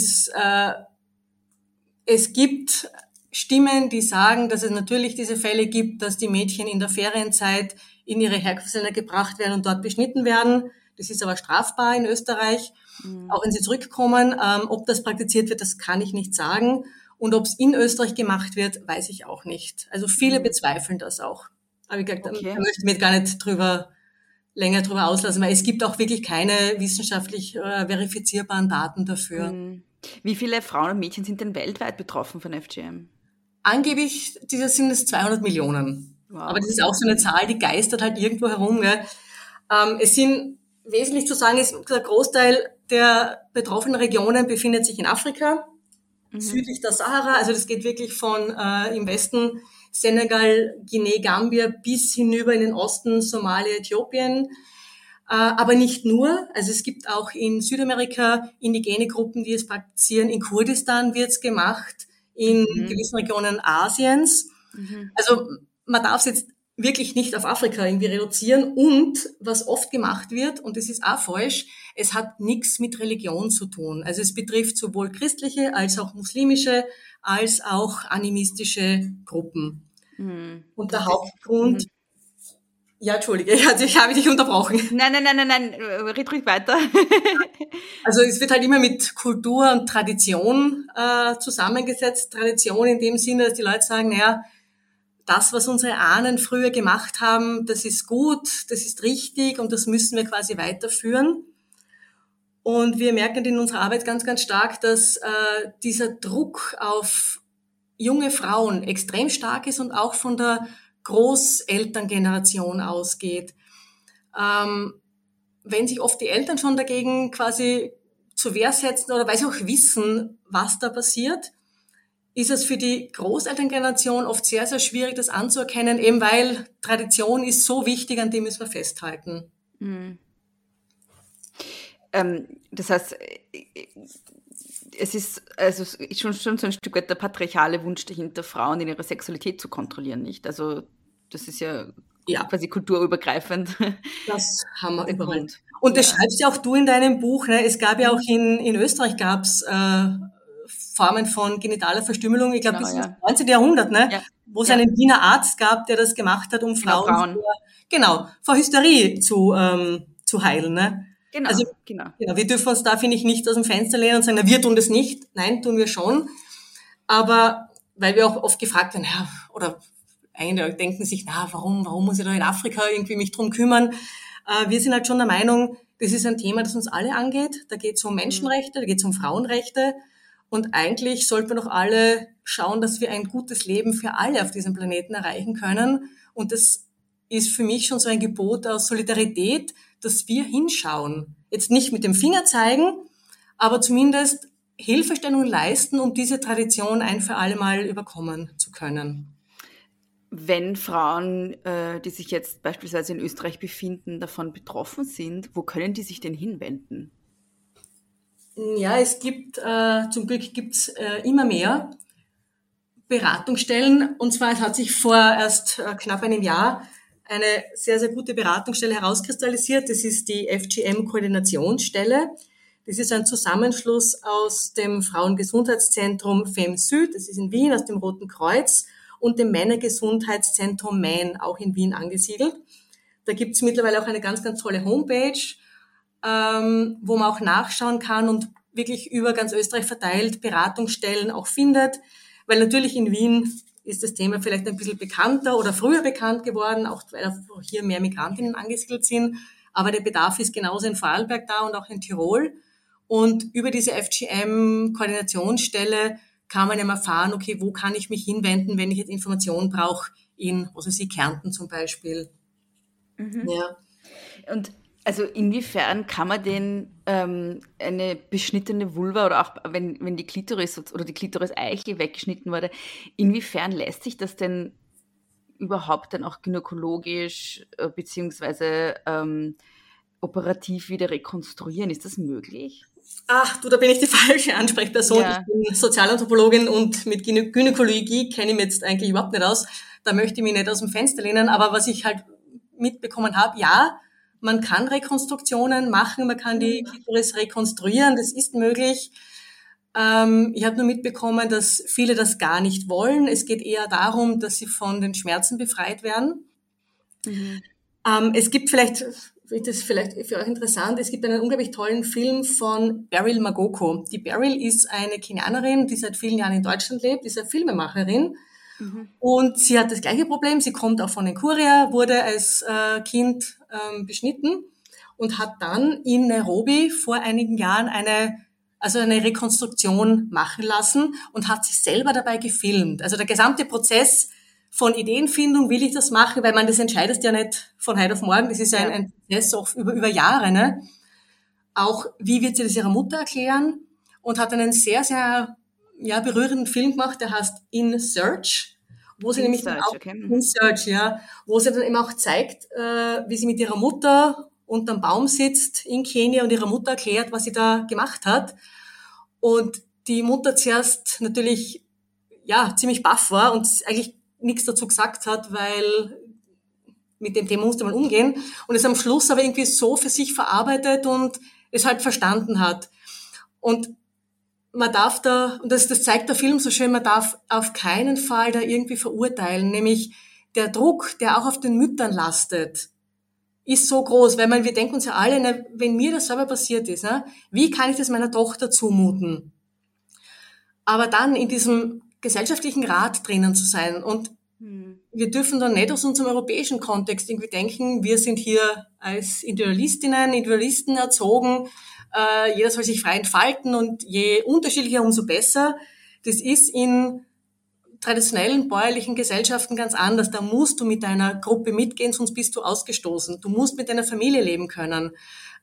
es gibt Stimmen, die sagen, dass es natürlich diese Fälle gibt, dass die Mädchen in der Ferienzeit in ihre Herkunftsländer gebracht werden und dort beschnitten werden. Das ist aber strafbar in Österreich, auch wenn sie zurückkommen. Ob das praktiziert wird, das kann ich nicht sagen. Und ob es in Österreich gemacht wird, weiß ich auch nicht. Also viele bezweifeln das auch. Aber wie gesagt, da möchte ich mich gar nicht länger drüber auslassen, weil es gibt auch wirklich keine wissenschaftlich verifizierbaren Daten dafür. Wie viele Frauen und Mädchen sind denn weltweit betroffen von FGM? Angeblich sind es 200 Millionen. Wow. Aber das ist auch so eine Zahl, die geistert halt irgendwo herum. Gell? Es sind, wesentlich zu sagen ist, der Großteil der betroffenen Regionen befindet sich in Afrika, südlich der Sahara. Also das geht wirklich von im Westen Senegal, Guinea, Gambia bis hinüber in den Osten, Somalia, Äthiopien. Aber nicht nur. Also es gibt auch in Südamerika indigene Gruppen, die es praktizieren. In Kurdistan wird es gemacht, in gewissen Regionen Asiens. Also man darf es jetzt wirklich nicht auf Afrika irgendwie reduzieren. Und was oft gemacht wird, und das ist auch falsch, es hat nichts mit Religion zu tun. Also es betrifft sowohl christliche als auch muslimische als auch animistische Gruppen. Und der Hauptgrund... Ja, Entschuldige, also ich habe dich unterbrochen. Nein, red ruhig weiter. Also es wird halt immer mit Kultur und Tradition zusammengesetzt. Tradition in dem Sinne, dass die Leute sagen, naja, das, was unsere Ahnen früher gemacht haben, das ist gut, das ist richtig und das müssen wir quasi weiterführen. Und wir merken in unserer Arbeit ganz, ganz stark, dass dieser Druck auf junge Frauen extrem stark ist und auch von der Großelterngeneration ausgeht. Wenn sich oft die Eltern schon dagegen quasi zur Wehr setzen oder weil sie auch wissen, was da passiert, ist es für die Großelterngeneration oft sehr, sehr schwierig, das anzuerkennen, eben weil Tradition ist so wichtig, an dem müssen wir festhalten. Das heißt, es ist also schon so ein Stück weit der patriarchale Wunsch dahinter, Frauen in ihrer Sexualität zu kontrollieren, nicht? Also das ist ja quasi kulturübergreifend. Das haben wir überall. Und das schreibst ja auch du in deinem Buch. Ne? Es gab ja auch in Österreich gab's Formen von genitaler Verstümmelung. Ich glaube, das ist das 19. Jahrhundert, ne? Ja. Wo es einen Wiener Arzt gab, der das gemacht hat, um Frauen vor Hysterie zu heilen. Ne? Genau. Wir dürfen uns da, finde ich, nicht aus dem Fenster lehnen und sagen, na, wir tun das nicht. Nein, tun wir schon. Aber weil wir auch oft gefragt werden, ja, oder einige denken sich, na, warum muss ich da in Afrika irgendwie mich drum kümmern? Wir sind halt schon der Meinung, das ist ein Thema, das uns alle angeht. Da geht es um Menschenrechte, da geht es um Frauenrechte. Und eigentlich sollten wir doch alle schauen, dass wir ein gutes Leben für alle auf diesem Planeten erreichen können. Und das ist für mich schon so ein Gebot aus Solidarität, dass wir hinschauen. Jetzt nicht mit dem Finger zeigen, aber zumindest Hilfestellung leisten, um diese Tradition ein für alle Mal überkommen zu können. Wenn Frauen, die sich jetzt beispielsweise in Österreich befinden, davon betroffen sind, wo können die sich denn hinwenden? Ja, es gibt, zum Glück gibt's immer mehr Beratungsstellen. Und zwar, es hat sich vor erst knapp einem Jahr eine sehr, sehr gute Beratungsstelle herauskristallisiert. Das ist die FGM-Koordinationsstelle. Das ist ein Zusammenschluss aus dem Frauengesundheitszentrum FemSüd, das ist in Wien, aus dem Roten Kreuz und dem Männergesundheitszentrum Main, auch in Wien angesiedelt. Da gibt es mittlerweile auch eine ganz, ganz tolle Homepage, wo man auch nachschauen kann und wirklich über ganz Österreich verteilt Beratungsstellen auch findet, weil natürlich in Wien ist das Thema vielleicht ein bisschen bekannter oder früher bekannt geworden, auch weil hier mehr Migrantinnen angesiedelt sind, aber der Bedarf ist genauso in Vorarlberg da und auch in Tirol. Und über diese FGM-Koordinationsstelle kann man eben erfahren, okay, wo kann ich mich hinwenden, wenn ich jetzt Informationen brauche, in, was weiß ich, Kärnten zum Beispiel. Mhm. Ja. Und also inwiefern kann man denn eine beschnittene Vulva oder auch wenn die Klitoris oder die Klitoris-Eichel weggeschnitten wurde, inwiefern lässt sich das denn überhaupt dann auch gynäkologisch beziehungsweise operativ wieder rekonstruieren? Ist das möglich? Ach du, da bin ich die falsche Ansprechperson. Ja. Ich bin Sozialanthropologin und mit Gynäkologie kenne ich mich jetzt eigentlich überhaupt nicht aus. Da möchte ich mich nicht aus dem Fenster lehnen. Aber was ich halt mitbekommen habe, ja, man kann Rekonstruktionen machen, man kann die Klitoris rekonstruieren, das ist möglich. Ich habe nur mitbekommen, dass viele das gar nicht wollen. Es geht eher darum, dass sie von den Schmerzen befreit werden. Mhm. Es gibt vielleicht, das ist vielleicht für euch interessant, es gibt einen unglaublich tollen Film von Beryl Magoko. Die Beryl ist eine Kenianerin, die seit vielen Jahren in Deutschland lebt, ist eine Filmemacherin. Mhm. Und sie hat das gleiche Problem, sie kommt auch von den Kurier, wurde als Kind beschnitten und hat dann in Nairobi vor einigen Jahren eine Rekonstruktion machen lassen und hat sich selber dabei gefilmt. Also der gesamte Prozess von Ideenfindung, will ich das machen, weil man das entscheidet ja nicht von heute auf morgen, das ist ja ein Prozess auch über Jahre, ne? Auch, wie wird sie das ihrer Mutter erklären? Und hat einen sehr, sehr berührenden Film gemacht, der heißt In Search, wo sie nämlich dann auch In Search, wo sie dann eben auch zeigt, wie sie mit ihrer Mutter unterm Baum sitzt in Kenia und ihrer Mutter erklärt, was sie da gemacht hat. Und die Mutter zuerst natürlich ziemlich baff war und eigentlich nichts dazu gesagt hat, weil mit dem Thema musste man umgehen und es am Schluss aber irgendwie so für sich verarbeitet und es halt verstanden hat. Und man darf da, und das zeigt der Film so schön, man darf auf keinen Fall da irgendwie verurteilen, nämlich der Druck, der auch auf den Müttern lastet, ist so groß, weil wir denken uns ja alle, wenn mir das selber passiert ist, wie kann ich das meiner Tochter zumuten? Aber dann in diesem gesellschaftlichen Rat drinnen zu sein und wir dürfen dann nicht aus unserem europäischen Kontext irgendwie denken, wir sind hier als Individualistinnen, Individualisten erzogen, jeder soll sich frei entfalten und je unterschiedlicher, umso besser. Das ist in traditionellen bäuerlichen Gesellschaften ganz anders. Da musst du mit deiner Gruppe mitgehen, sonst bist du ausgestoßen. Du musst mit deiner Familie leben können.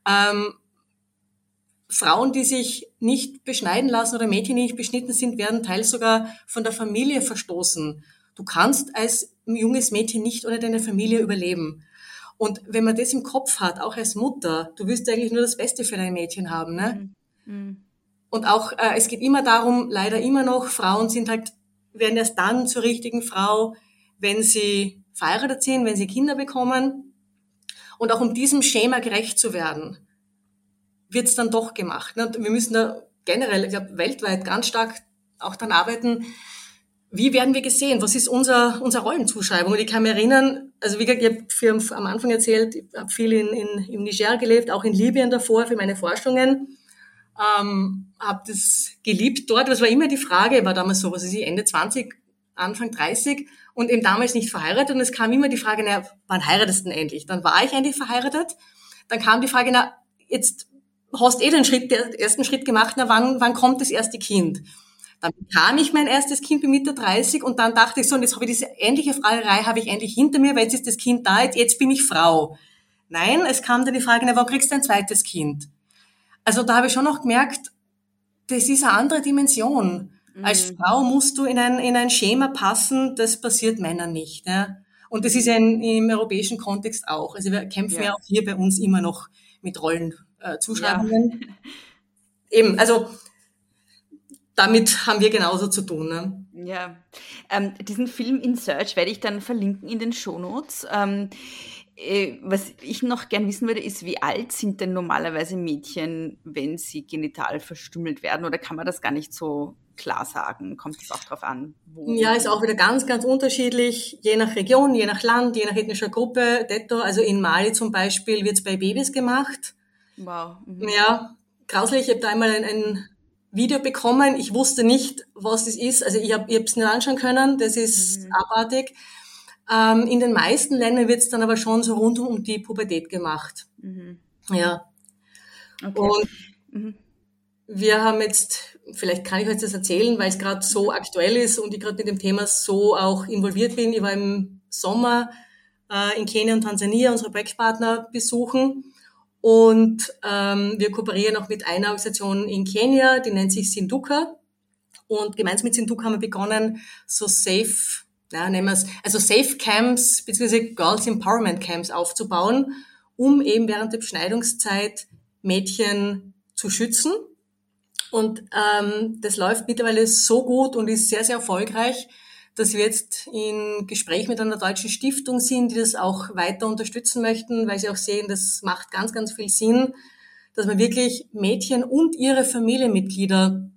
Frauen, die sich nicht beschneiden lassen oder Mädchen, die nicht beschnitten sind, werden teils sogar von der Familie verstoßen. Du kannst als junges Mädchen nicht ohne deine Familie überleben. Und wenn man das im Kopf hat, auch als Mutter, du willst eigentlich nur das Beste für dein Mädchen haben, ne? Mhm. Und auch, es geht immer darum, leider immer noch, Frauen werden erst dann zur richtigen Frau, wenn sie verheiratet sind, wenn sie Kinder bekommen. Und auch um diesem Schema gerecht zu werden, wird's dann doch gemacht. Ne? Und wir müssen da generell, ich glaube, weltweit ganz stark auch daran arbeiten, wie werden wir gesehen? Was ist unsere Rollenzuschreibung? Und ich kann mich erinnern, also wie gesagt, ich habe am Anfang erzählt, ich habe viel im Niger gelebt, auch in Libyen davor für meine Forschungen, habe das geliebt dort. Das war immer die Frage, war damals so, was ist ich, Ende 20, Anfang 30 und eben damals nicht verheiratet. Und es kam immer die Frage, wann heiratest du denn endlich? Dann war ich endlich verheiratet. Dann kam die Frage, jetzt hast den ersten Schritt gemacht, wann kommt das erste Kind? Dann bekam ich mein erstes Kind mit Mitte 30 und dann dachte ich so, und jetzt habe ich diese ähnliche Fragerei, habe ich endlich hinter mir, weil jetzt ist das Kind da, jetzt bin ich Frau. Nein, es kam dann die Frage, na, wann kriegst du ein zweites Kind? Also da habe ich schon noch gemerkt, das ist eine andere Dimension. Als Frau musst du in ein Schema passen, das passiert Männern nicht. Ja? Und das ist ja im europäischen Kontext auch. Also wir kämpfen ja auch hier bei uns immer noch mit Rollenzuschreibungen. Ja. Eben, also damit haben wir genauso zu tun. Ne? Ja, diesen Film In Search werde ich dann verlinken in den Shownotes. Was ich noch gern wissen würde, ist, wie alt sind denn normalerweise Mädchen, wenn sie genital verstümmelt werden? Oder kann man das gar nicht so klar sagen? Kommt es auch drauf an? Ja, ist auch wieder ganz, ganz unterschiedlich, je nach Region, je nach Land, je nach ethnischer Gruppe. Detto, also in Mali zum Beispiel wird es bei Babys gemacht. Wow. Ja, grauslich. Ich habe da einmal ein Video bekommen. Ich wusste nicht, was das ist. Also ich habe es nicht anschauen können. Das ist abartig. In den meisten Ländern wird es dann aber schon so rund um die Pubertät gemacht. Ja. Okay. Und wir haben jetzt, vielleicht kann ich euch das erzählen, weil es gerade so aktuell ist und ich gerade mit dem Thema so auch involviert bin. Ich war im Sommer in Kenia und Tansania unsere Projektpartner besuchen und wir kooperieren auch mit einer Organisation in Kenia, die nennt sich Sinduka. Und gemeinsam mit Sinduka haben wir begonnen, so Safe Camps bzw. Girls Empowerment Camps aufzubauen, um eben während der Beschneidungszeit Mädchen zu schützen. Und das läuft mittlerweile so gut und ist sehr, sehr erfolgreich, dass wir jetzt in Gespräch mit einer deutschen Stiftung sind, die das auch weiter unterstützen möchten, weil sie auch sehen, das macht ganz, ganz viel Sinn, dass man wirklich Mädchen und ihre Familienmitglieder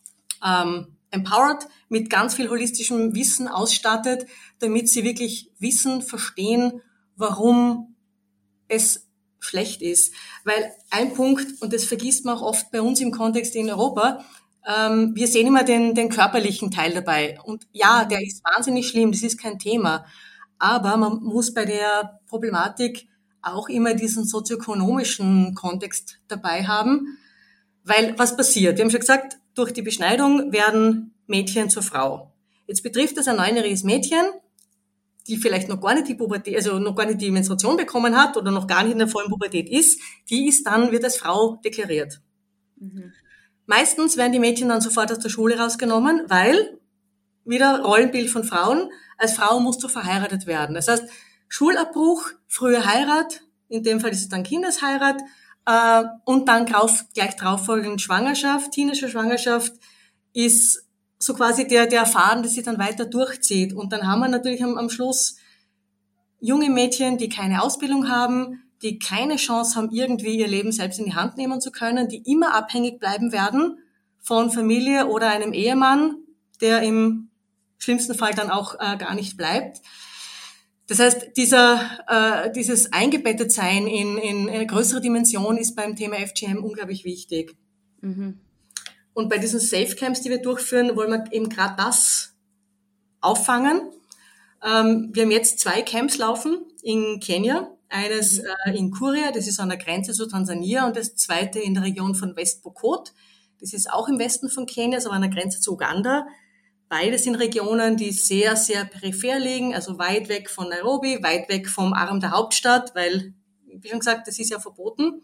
empowered, mit ganz viel holistischem Wissen ausstattet, damit sie wirklich wissen, verstehen, warum es schlecht ist. Weil ein Punkt, und das vergisst man auch oft bei uns im Kontext in Europa, wir sehen immer den körperlichen Teil dabei. Und ja, der ist wahnsinnig schlimm, das ist kein Thema. Aber man muss bei der Problematik auch immer diesen sozioökonomischen Kontext dabei haben. Weil was passiert? Wir haben schon gesagt, durch die Beschneidung werden Mädchen zur Frau. Jetzt betrifft das ein 9-jähriges Mädchen, die vielleicht noch gar nicht die Pubertät, also noch gar nicht die Menstruation bekommen hat oder noch gar nicht in der vollen Pubertät ist, wird als Frau deklariert. Meistens werden die Mädchen dann sofort aus der Schule rausgenommen, weil, wieder Rollenbild von Frauen, als Frau musst du verheiratet werden. Das heißt, Schulabbruch, frühe Heirat, in dem Fall ist es dann Kindesheirat, und dann gleich drauffolgend Schwangerschaft, teenager Schwangerschaft, ist so quasi der Faden, der sich dann weiter durchzieht. Und dann haben wir natürlich am Schluss junge Mädchen, die keine Ausbildung haben, die keine Chance haben, irgendwie ihr Leben selbst in die Hand nehmen zu können, die immer abhängig bleiben werden von Familie oder einem Ehemann, der im schlimmsten Fall dann auch gar nicht bleibt. Das heißt, dieses Eingebettetsein in eine größere Dimension ist beim Thema FGM unglaublich wichtig. Und bei diesen Safe Camps, die wir durchführen, wollen wir eben gerade das auffangen. Wir haben jetzt 2 Camps laufen in Kenia. Eines in Kuria, das ist an der Grenze zu Tansania, und das zweite in der Region von West Pokot. Das ist auch im Westen von Kenia, aber an der Grenze zu Uganda. Beides sind Regionen, die sehr, sehr peripher liegen, also weit weg von Nairobi, weit weg vom Arm der Hauptstadt, weil, wie schon gesagt, das ist ja verboten.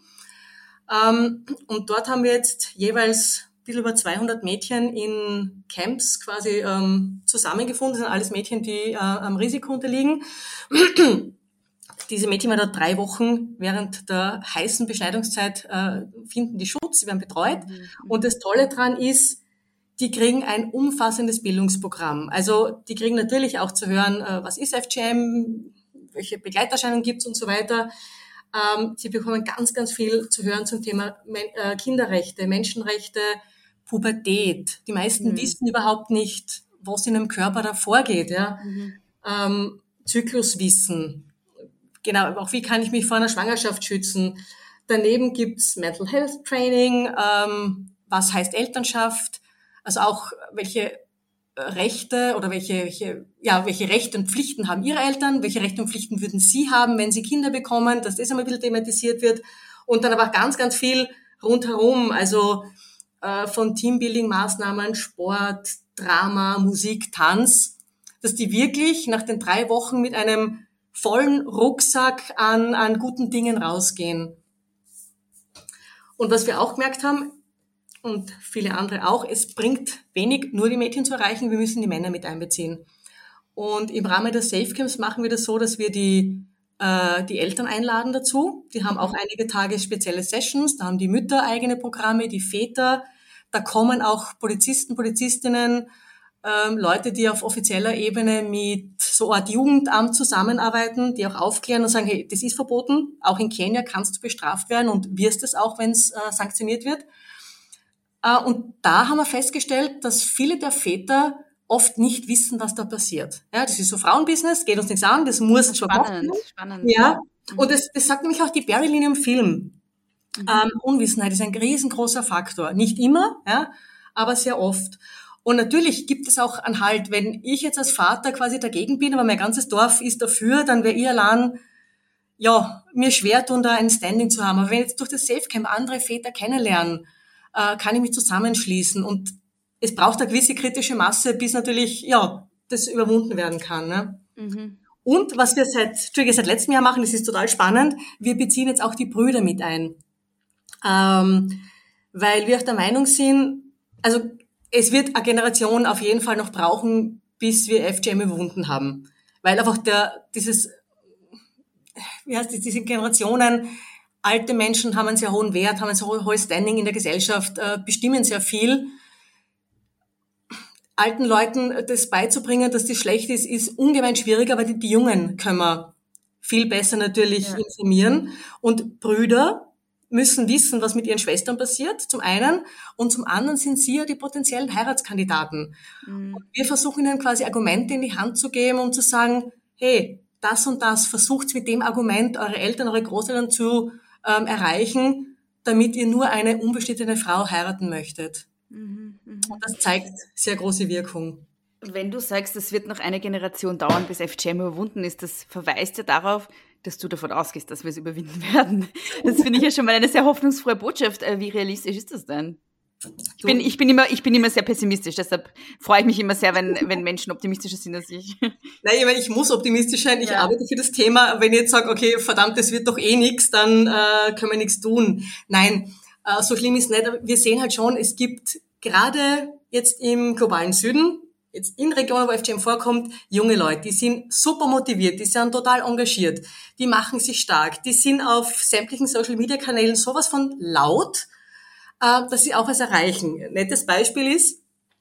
Und dort haben wir jetzt jeweils ein bisschen über 200 Mädchen in Camps quasi zusammengefunden. Das sind alles Mädchen, die am Risiko unterliegen. Diese Mädchen werden dort 3 Wochen während der heißen Beschneidungszeit finden die Schutz, sie werden betreut. Und das Tolle daran ist, die kriegen ein umfassendes Bildungsprogramm. Also die kriegen natürlich auch zu hören, was ist FGM, welche Begleiterscheinungen gibt's und so weiter. Sie bekommen ganz, ganz viel zu hören zum Thema Kinderrechte, Menschenrechte, Pubertät. Die meisten wissen überhaupt nicht, was in einem Körper da vorgeht. Ja? Zykluswissen. Genau, auch wie kann ich mich vor einer Schwangerschaft schützen. Daneben gibt's Mental Health Training, was heißt Elternschaft, also auch welche Rechte oder welche Rechte und Pflichten haben Ihre Eltern, welche Rechte und Pflichten würden Sie haben, wenn Sie Kinder bekommen, dass das einmal ein bisschen thematisiert wird. Und dann aber auch ganz, ganz viel rundherum, also von Teambuilding-Maßnahmen, Sport, Drama, Musik, Tanz, dass die wirklich nach den 3 Wochen mit einem vollen Rucksack an guten Dingen rausgehen. Und was wir auch gemerkt haben, und viele andere auch, es bringt wenig, nur die Mädchen zu erreichen, wir müssen die Männer mit einbeziehen. Und im Rahmen der Safecamps machen wir das so, dass wir die Eltern einladen dazu. Die haben auch einige Tage spezielle Sessions, da haben die Mütter eigene Programme, die Väter, da kommen auch Polizisten, Polizistinnen, Leute, die auf offizieller Ebene mit so einer Art Jugendamt zusammenarbeiten, die auch aufklären und sagen, hey, das ist verboten, auch in Kenia kannst du bestraft werden und wirst es auch, wenn es sanktioniert wird. Und da haben wir festgestellt, dass viele der Väter oft nicht wissen, was da passiert. Ja, das ist so Frauenbusiness, geht uns nichts an, das muss schon gemacht werden. Spannend. Ja, und das sagt nämlich auch die Barry Lynn im Film. Unwissenheit ist ein riesengroßer Faktor. Nicht immer, ja, aber sehr oft. Und natürlich gibt es auch einen Halt, wenn ich jetzt als Vater quasi dagegen bin, aber mein ganzes Dorf ist dafür, dann wäre ich allein, ja, mir schwer tun, da ein Standing zu haben. Aber wenn jetzt durch das Safecamp andere Väter kennenlernen, kann ich mich zusammenschließen. Und es braucht eine gewisse kritische Masse, bis natürlich, ja, das überwunden werden kann. Ne? Mhm. Und was wir seit letztem Jahr machen, das ist total spannend, wir beziehen jetzt auch die Brüder mit ein. Weil wir auch der Meinung sind, also es wird eine Generation auf jeden Fall noch brauchen, bis wir FGM überwunden haben. Weil einfach diese Generationen, alte Menschen haben einen sehr hohen Wert, haben ein sehr hohes Standing in der Gesellschaft, bestimmen sehr viel. Alten Leuten das beizubringen, dass das schlecht ist ungemein schwieriger, weil die Jungen können wir viel besser natürlich informieren. Und Brüder müssen wissen, was mit ihren Schwestern passiert, zum einen. Und zum anderen sind sie ja die potenziellen Heiratskandidaten. Mhm. Und wir versuchen ihnen quasi Argumente in die Hand zu geben, um zu sagen, hey, das und das, versucht mit dem Argument eure Eltern, eure Großeltern zu erreichen, damit ihr nur eine unbestrittene Frau heiraten möchtet. Mhm. Und das zeigt sehr große Wirkung. Wenn du sagst, es wird noch eine Generation dauern, bis FGM überwunden ist, das verweist ja darauf, dass du davon ausgehst, dass wir es überwinden werden. Das finde ich ja schon mal eine sehr hoffnungsfrohe Botschaft. Wie realistisch ist das denn? Ich bin immer sehr pessimistisch, deshalb freue ich mich immer sehr, wenn Menschen optimistischer sind als ich. Nein, ich muss optimistisch sein. Ich arbeite für das Thema. Wenn ich jetzt sage, okay, verdammt, das wird doch eh nichts, dann können wir nichts tun. Nein, so schlimm ist es nicht. Aber wir sehen halt schon, es gibt gerade jetzt im globalen Süden, jetzt in Regionen, wo FGM vorkommt, junge Leute, die sind super motiviert, die sind total engagiert, die machen sich stark, die sind auf sämtlichen Social-Media-Kanälen sowas von laut, dass sie auch was erreichen. Ein nettes Beispiel ist,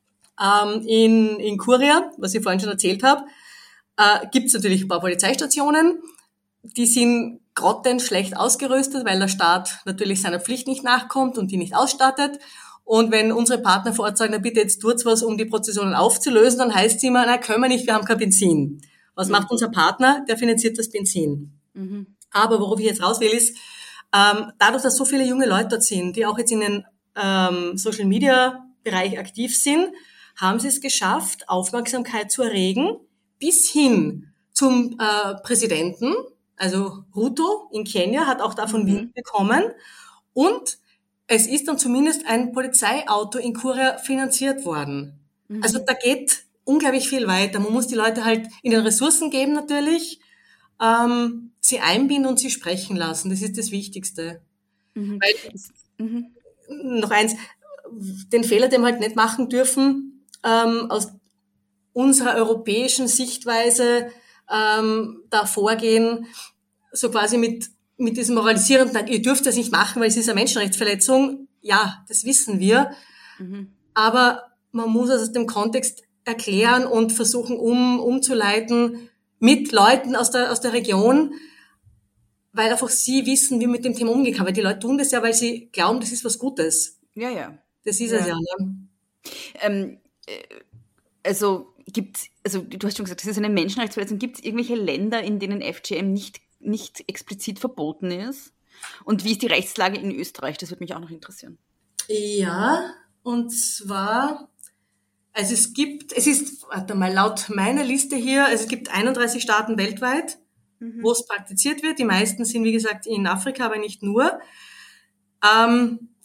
in Kuria, was ich vorhin schon erzählt habe, gibt es natürlich ein paar Polizeistationen, die sind grottenschlecht ausgerüstet, weil der Staat natürlich seiner Pflicht nicht nachkommt und die nicht ausstattet. Und wenn unsere Partner vor Ort sagen, na bitte, jetzt tut's was, um die Prozessionen aufzulösen, dann heißt es immer, na können wir nicht, wir haben kein Benzin. Was macht unser Partner? Der finanziert das Benzin. Mhm. Aber worauf ich jetzt raus will, ist, dadurch, dass so viele junge Leute dort sind, die auch jetzt in den Social-Media-Bereich aktiv sind, haben sie es geschafft, Aufmerksamkeit zu erregen, bis hin zum Präsidenten, also Ruto in Kenia, hat auch davon Wind bekommen. Und es ist dann zumindest ein Polizeiauto in Kuria finanziert worden. Mhm. Also da geht unglaublich viel weiter. Man muss die Leute halt in den Ressourcen geben natürlich, sie einbinden und sie sprechen lassen. Das ist das Wichtigste. Mhm. Weil, noch eins, den Fehler, den wir halt nicht machen dürfen, aus unserer europäischen Sichtweise da vorgehen, so quasi mit diesem moralisierenden, ihr dürft das nicht machen, weil es ist eine Menschenrechtsverletzung. Ja, das wissen wir. Mhm. Aber man muss es aus dem Kontext erklären und versuchen, umzuleiten mit Leuten aus der Region, weil einfach sie wissen, wie man mit dem Thema umgehen kann. Weil die Leute tun das ja, weil sie glauben, das ist was Gutes. Ja, ja. Das ist es ja. Ne? Du hast schon gesagt, das ist eine Menschenrechtsverletzung. Gibt es irgendwelche Länder, in denen FGM nicht explizit verboten ist? Und wie ist die Rechtslage in Österreich? Das würde mich auch noch interessieren. Ja, und zwar, also laut meiner Liste hier, es gibt 31 Staaten weltweit, wo es praktiziert wird. Die meisten sind, wie gesagt, in Afrika, aber nicht nur.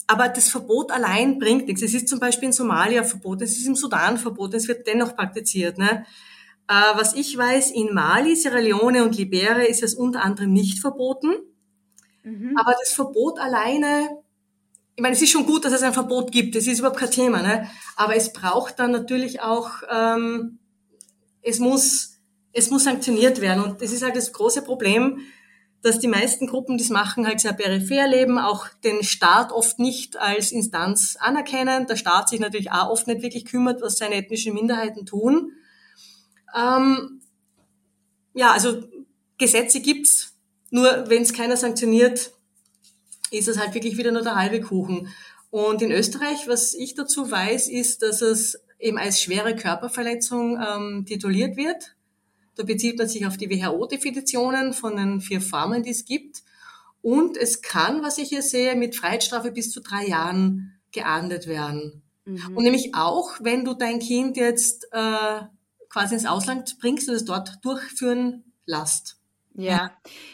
Aber das Verbot allein bringt nichts. Es ist zum Beispiel in Somalia verboten, es ist im Sudan verboten, es wird dennoch praktiziert. Ne? Was ich weiß, in Mali, Sierra Leone und Liberia ist es unter anderem nicht verboten. Aber das Verbot alleine, ich meine, es ist schon gut, dass es ein Verbot gibt, das ist überhaupt kein Thema. Ne? Aber es braucht dann natürlich auch, es muss sanktioniert werden. Und das ist halt das große Problem, dass die meisten Gruppen, die es machen, halt sehr peripher leben, auch den Staat oft nicht als Instanz anerkennen. Der Staat sich natürlich auch oft nicht wirklich kümmert, was seine ethnischen Minderheiten tun. Also Gesetze gibt's, nur wenn es keiner sanktioniert, ist es halt wirklich wieder nur der halbe Kuchen. Und in Österreich, was ich dazu weiß, ist, dass es eben als schwere Körperverletzung tituliert wird. Da bezieht man sich auf die WHO-Definitionen von den 4 Formen, die es gibt. Und es kann, was ich hier sehe, mit Freiheitsstrafe bis zu 3 Jahren geahndet werden. Und nämlich auch, wenn du dein Kind jetzt quasi ins Ausland bringst und es dort durchführen lässt. Ja.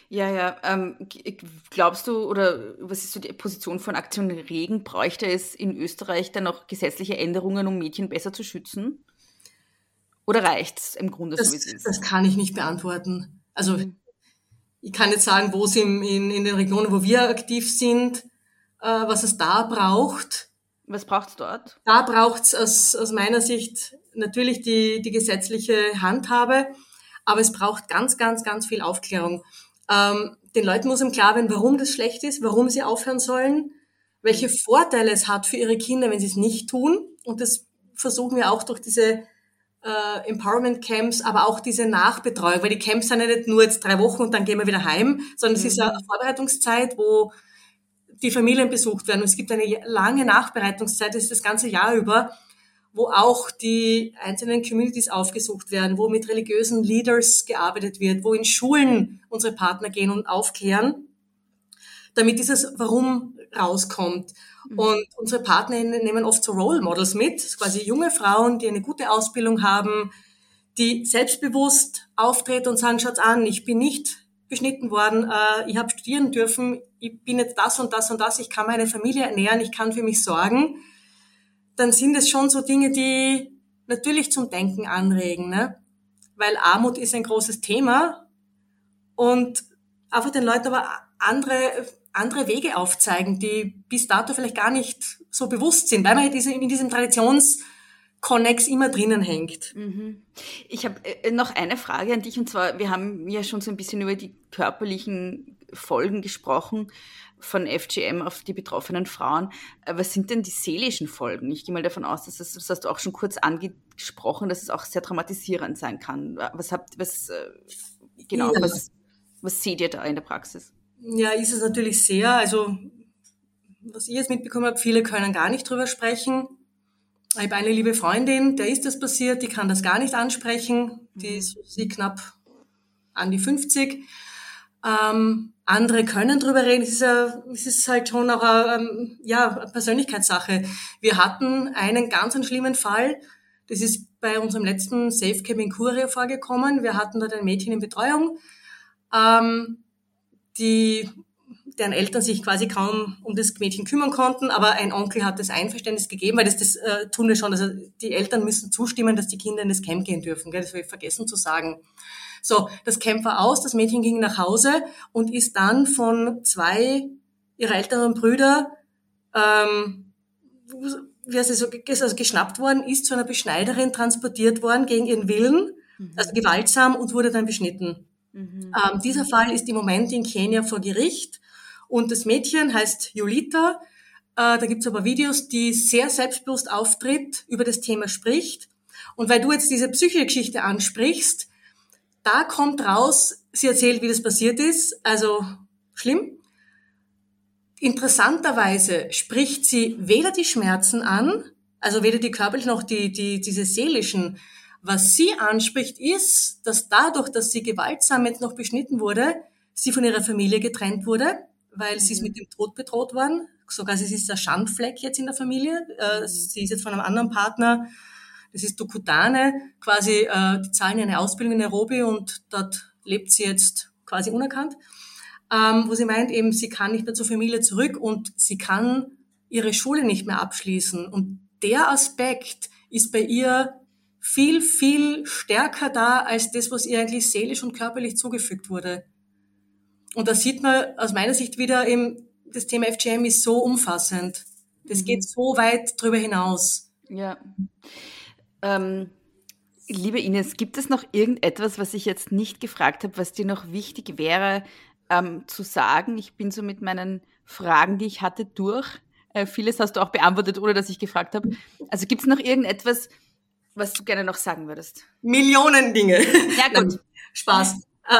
Glaubst du, oder was ist so die Position von Aktion Regen? Bräuchte es in Österreich dann noch gesetzliche Änderungen, um Mädchen besser zu schützen? Oder reicht's im Grunde so, wie es ist? Das kann ich nicht beantworten. Also ich kann jetzt sagen, wo es in den Regionen, wo wir aktiv sind, was es da braucht. Was braucht's dort? Da braucht's aus meiner Sicht natürlich die gesetzliche Handhabe, aber es braucht ganz, ganz, ganz viel Aufklärung. Den Leuten muss im klar werden, warum das schlecht ist, warum sie aufhören sollen, welche Vorteile es hat für ihre Kinder, wenn sie es nicht tun. Und das versuchen wir auch durch diese Empowerment Camps, aber auch diese Nachbetreuung, weil die Camps sind ja nicht nur jetzt 3 Wochen und dann gehen wir wieder heim, sondern es ist eine Vorbereitungszeit, wo die Familien besucht werden. Und es gibt eine lange Nachbereitungszeit, das ist das ganze Jahr über, wo auch die einzelnen Communities aufgesucht werden, wo mit religiösen Leaders gearbeitet wird, wo in Schulen unsere Partner gehen und aufklären, damit dieses Warum rauskommt. Und unsere Partner nehmen oft so Role Models mit, quasi junge Frauen, die eine gute Ausbildung haben, die selbstbewusst auftreten und sagen, schaut's an, ich bin nicht beschnitten worden, ich habe studieren dürfen, ich bin jetzt das und das und das, ich kann meine Familie ernähren, ich kann für mich sorgen. Dann sind es schon so Dinge, die natürlich zum Denken anregen, ne? Weil Armut ist ein großes Thema und einfach den Leuten aber andere Wege aufzeigen, die bis dato vielleicht gar nicht so bewusst sind, weil man in diesem Traditionskonnex immer drinnen hängt. Ich habe noch eine Frage an dich, und zwar, wir haben ja schon so ein bisschen über die körperlichen Folgen gesprochen von FGM auf die betroffenen Frauen. Was sind denn die seelischen Folgen? Ich gehe mal davon aus, dass das hast du auch schon kurz angesprochen, dass es auch sehr traumatisierend sein kann. Was seht ihr da in der Praxis? Ja, ist es natürlich sehr. Also, was ich jetzt mitbekommen habe, viele können gar nicht drüber sprechen. Ich habe eine liebe Freundin, der ist das passiert, die kann das gar nicht ansprechen. Die ist sie knapp an die 50. Andere können drüber reden. Es ist halt schon auch eine Persönlichkeitssache. Wir hatten einen ganz schlimmen Fall. Das ist bei unserem letzten Safe Camp in Kuria vorgekommen. Wir hatten dort ein Mädchen in Betreuung, deren Eltern sich quasi kaum um das Mädchen kümmern konnten, aber ein Onkel hat das Einverständnis gegeben, weil das tun wir schon. Also die Eltern müssen zustimmen, dass die Kinder in das Camp gehen dürfen. Gell? Das habe ich vergessen zu sagen. So, das Camp war aus, das Mädchen ging nach Hause und ist dann von 2 ihrer älteren Brüder geschnappt worden, ist zu einer Beschneiderin transportiert worden gegen ihren Willen, also gewaltsam, und wurde dann beschnitten. Dieser Fall ist im Moment in Kenia vor Gericht und das Mädchen heißt Julita. Da gibt's aber Videos, die sehr selbstbewusst auftritt, über das Thema spricht. Und weil du jetzt diese Psychogeschichte ansprichst, da kommt raus, sie erzählt, wie das passiert ist, also schlimm. Interessanterweise spricht sie weder die Schmerzen an, also weder die körperlichen noch diese seelischen. Was sie anspricht, ist, dass dadurch, dass sie gewaltsam jetzt noch beschnitten wurde, sie von ihrer Familie getrennt wurde, weil sie ist mit dem Tod bedroht worden. Sogar sie ist der Schandfleck jetzt in der Familie. Sie ist jetzt von einem anderen Partner, das ist Dokutane, quasi, die zahlen eine Ausbildung in Nairobi und dort lebt sie jetzt quasi unerkannt, wo sie meint eben, sie kann nicht mehr zur Familie zurück und sie kann ihre Schule nicht mehr abschließen. Und der Aspekt ist bei ihr viel, viel stärker da als das, was ihr eigentlich seelisch und körperlich zugefügt wurde. Und da sieht man aus meiner Sicht wieder eben, das Thema FGM ist so umfassend. Das geht so weit drüber hinaus. Ja. Liebe Ines, gibt es noch irgendetwas, was ich jetzt nicht gefragt habe, was dir noch wichtig wäre zu sagen? Ich bin so mit meinen Fragen, die ich hatte, durch. Vieles hast du auch beantwortet, ohne dass ich gefragt habe. Also gibt es noch irgendetwas, was du gerne noch sagen würdest? Millionen Dinge. Ja, gut. Nein, Spaß.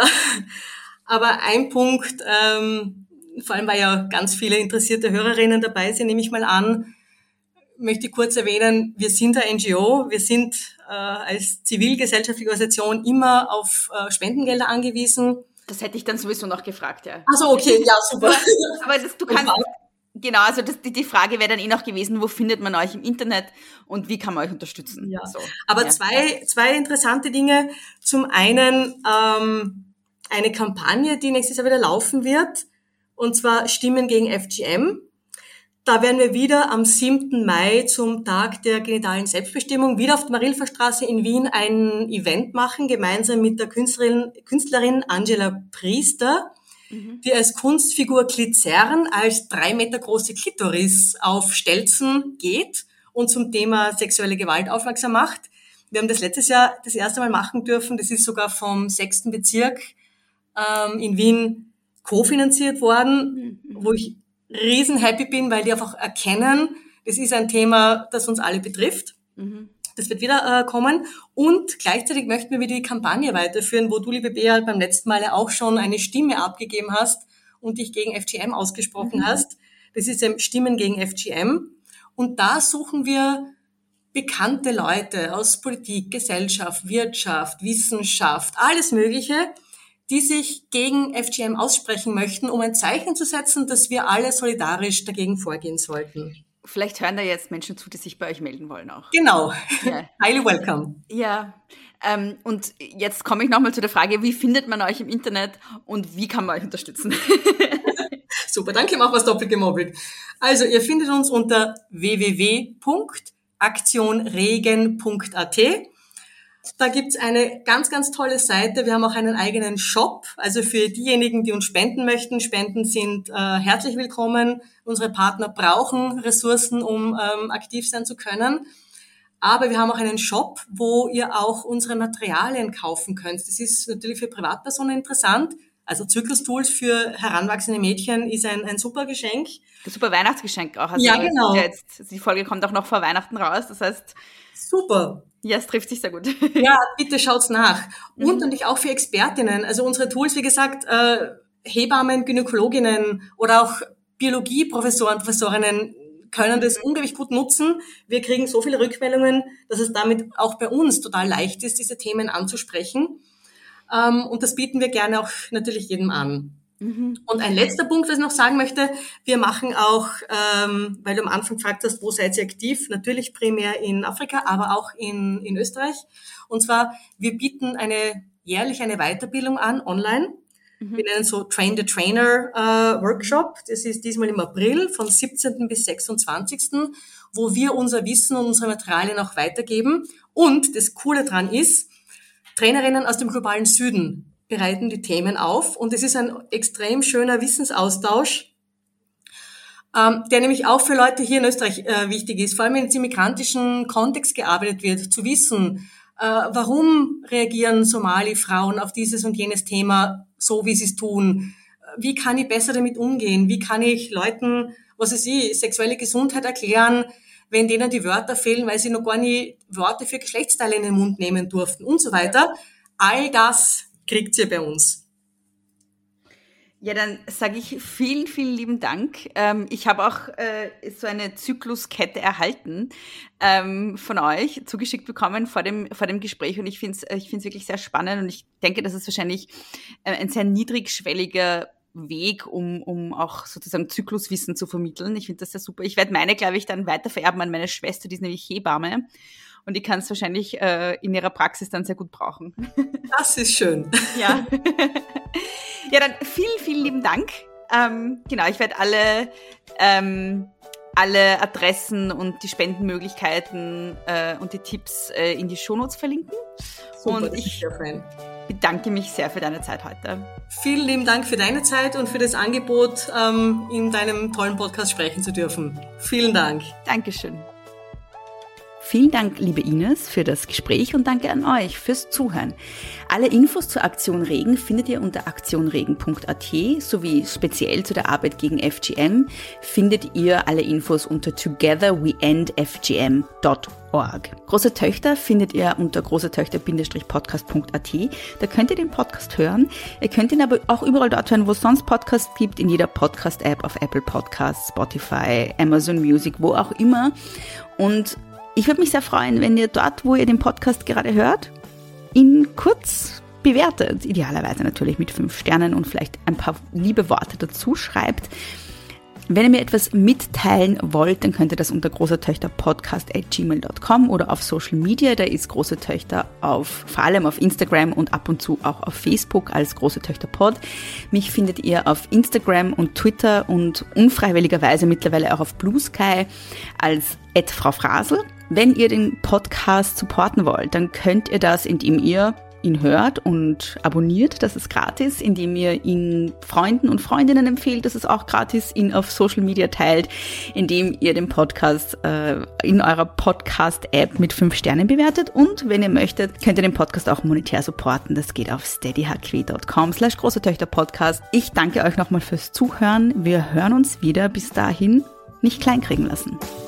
Aber ein Punkt, vor allem weil ja ganz viele interessierte Hörerinnen dabei sind, nehme ich mal an, möchte ich kurz erwähnen, wir sind eine NGO, wir sind als zivilgesellschaftliche Organisation immer auf Spendengelder angewiesen. Das hätte ich dann sowieso noch gefragt, ja. Also okay, ja, super. Aber du kannst... Genau, also die Frage wäre dann noch gewesen, wo findet man euch im Internet und wie kann man euch unterstützen? Ja. So, Aber ja. Zwei interessante Dinge. Zum einen eine Kampagne, die nächstes Jahr wieder laufen wird, und zwar Stimmen gegen FGM. Da werden wir wieder am 7. Mai zum Tag der genitalen Selbstbestimmung wieder auf der Marilfer Straße in Wien ein Event machen, gemeinsam mit der Künstlerin Angela Priester, die als Kunstfigur Glycern als 3 Meter große Klitoris auf Stelzen geht und zum Thema sexuelle Gewalt aufmerksam macht. Wir haben das letztes Jahr das erste Mal machen dürfen. Das ist sogar vom 6. Bezirk in Wien kofinanziert worden, wo ich riesen happy bin, weil die einfach erkennen, das ist ein Thema, das uns alle betrifft. Das wird wieder kommen. Und gleichzeitig möchten wir wieder die Kampagne weiterführen, wo du, liebe Bea, beim letzten Mal ja auch schon eine Stimme abgegeben hast und dich gegen FGM ausgesprochen hast. Das ist eben Stimmen gegen FGM. Und da suchen wir bekannte Leute aus Politik, Gesellschaft, Wirtschaft, Wissenschaft, alles Mögliche, die sich gegen FGM aussprechen möchten, um ein Zeichen zu setzen, dass wir alle solidarisch dagegen vorgehen sollten. Vielleicht hören da jetzt Menschen zu, die sich bei euch melden wollen auch. Genau. Ja. Highly welcome. Ja, und jetzt komme ich nochmal zu der Frage, wie findet man euch im Internet und wie kann man euch unterstützen? Super, danke, ich mache was doppelt gemobbelt. Also, ihr findet uns unter www.aktionregen.at. Da gibt's eine ganz, ganz tolle Seite. Wir haben auch einen eigenen Shop. Also für diejenigen, die uns spenden möchten. Spenden sind herzlich willkommen. Unsere Partner brauchen Ressourcen, um aktiv sein zu können. Aber wir haben auch einen Shop, wo ihr auch unsere Materialien kaufen könnt. Das ist natürlich für Privatpersonen interessant. Also Zyklus-Tools für heranwachsende Mädchen ist ein super Geschenk. Ein super Weihnachtsgeschenk auch. Also ja, genau. Die Folge kommt auch noch vor Weihnachten raus. Das heißt... Super. Ja, es trifft sich sehr gut. Ja, bitte schaut's nach. Und natürlich auch für Expertinnen. Also unsere Tools, wie gesagt, Hebammen, Gynäkologinnen oder auch Biologieprofessoren, Professorinnen können das unglaublich gut nutzen. Wir kriegen so viele Rückmeldungen, dass es damit auch bei uns total leicht ist, diese Themen anzusprechen. Und das bieten wir gerne auch natürlich jedem an. Und ein letzter Punkt, was ich noch sagen möchte, wir machen auch, weil du am Anfang gefragt hast, wo seid ihr aktiv? Natürlich primär in Afrika, aber auch in Österreich. Und zwar, wir bieten jährlich eine Weiterbildung an, online. Wir nennen so Train the Trainer Workshop. Das ist diesmal im April von 17. bis 26., wo wir unser Wissen und unsere Materialien auch weitergeben. Und das Coole dran ist, Trainerinnen aus dem globalen Süden bereiten die Themen auf und es ist ein extrem schöner Wissensaustausch, der nämlich auch für Leute hier in Österreich wichtig ist, vor allem wenn jetzt im migrantischen Kontext gearbeitet wird, zu wissen, warum reagieren Somali-Frauen auf dieses und jenes Thema so, wie sie es tun, wie kann ich besser damit umgehen, wie kann ich Leuten, sexuelle Gesundheit erklären, wenn denen die Wörter fehlen, weil sie noch gar nie Worte für Geschlechtsteile in den Mund nehmen durften und so weiter. All das kriegt ihr bei uns. Ja, dann sage ich vielen, vielen lieben Dank. Ich habe auch so eine Zykluskette erhalten von euch, zugeschickt bekommen vor dem Gespräch und ich finde es wirklich sehr spannend und ich denke, das ist wahrscheinlich ein sehr niedrigschwelliger Weg, um auch sozusagen Zykluswissen zu vermitteln. Ich finde das sehr super. Ich werde meine, glaube ich, dann weitervererben an meine Schwester, die ist nämlich Hebamme. Und die kann es wahrscheinlich in ihrer Praxis dann sehr gut brauchen. Das ist schön. Ja. Ja, dann vielen, vielen lieben Dank. Genau, ich werde alle alle Adressen und die Spendenmöglichkeiten und die Tipps in die Shownotes verlinken. Super, und ich bedanke mich sehr für deine Zeit heute. Vielen lieben Dank für deine Zeit und für das Angebot, in deinem tollen Podcast sprechen zu dürfen. Vielen Dank. Dankeschön. Vielen Dank, liebe Ines, für das Gespräch und danke an euch fürs Zuhören. Alle Infos zur Aktion Regen findet ihr unter aktionregen.at sowie speziell zu der Arbeit gegen FGM findet ihr alle Infos unter togetherweendfgm.org. Große Töchter findet ihr unter großetöchter-podcast.at. Da könnt ihr den Podcast hören. Ihr könnt ihn aber auch überall dort hören, wo es sonst Podcasts gibt, in jeder Podcast-App, auf Apple Podcasts, Spotify, Amazon Music, wo auch immer. Und ich würde mich sehr freuen, wenn ihr dort, wo ihr den Podcast gerade hört, ihn kurz bewertet. Idealerweise natürlich mit 5 Sternen und vielleicht ein paar liebe Worte dazu schreibt. Wenn ihr mir etwas mitteilen wollt, dann könnt ihr das unter großetöchterpodcast@gmail.com oder auf Social Media. Da ist Große Töchter vor allem auf Instagram und ab und zu auch auf Facebook als Große Töchter Pod. Mich findet ihr auf Instagram und Twitter und unfreiwilligerweise mittlerweile auch auf Blue Sky als @Frau Frasel. Wenn ihr den Podcast supporten wollt, dann könnt ihr das, indem ihr ihn hört und abonniert, das ist gratis, indem ihr ihn Freunden und Freundinnen empfehlt, das ist auch gratis, ihn auf Social Media teilt, indem ihr den Podcast in eurer Podcast-App mit 5 Sternen bewertet und wenn ihr möchtet, könnt ihr den Podcast auch monetär supporten, das geht auf steadyhq.com/großetöchterpodcast. Ich danke euch nochmal fürs Zuhören, wir hören uns wieder, bis dahin nicht kleinkriegen lassen.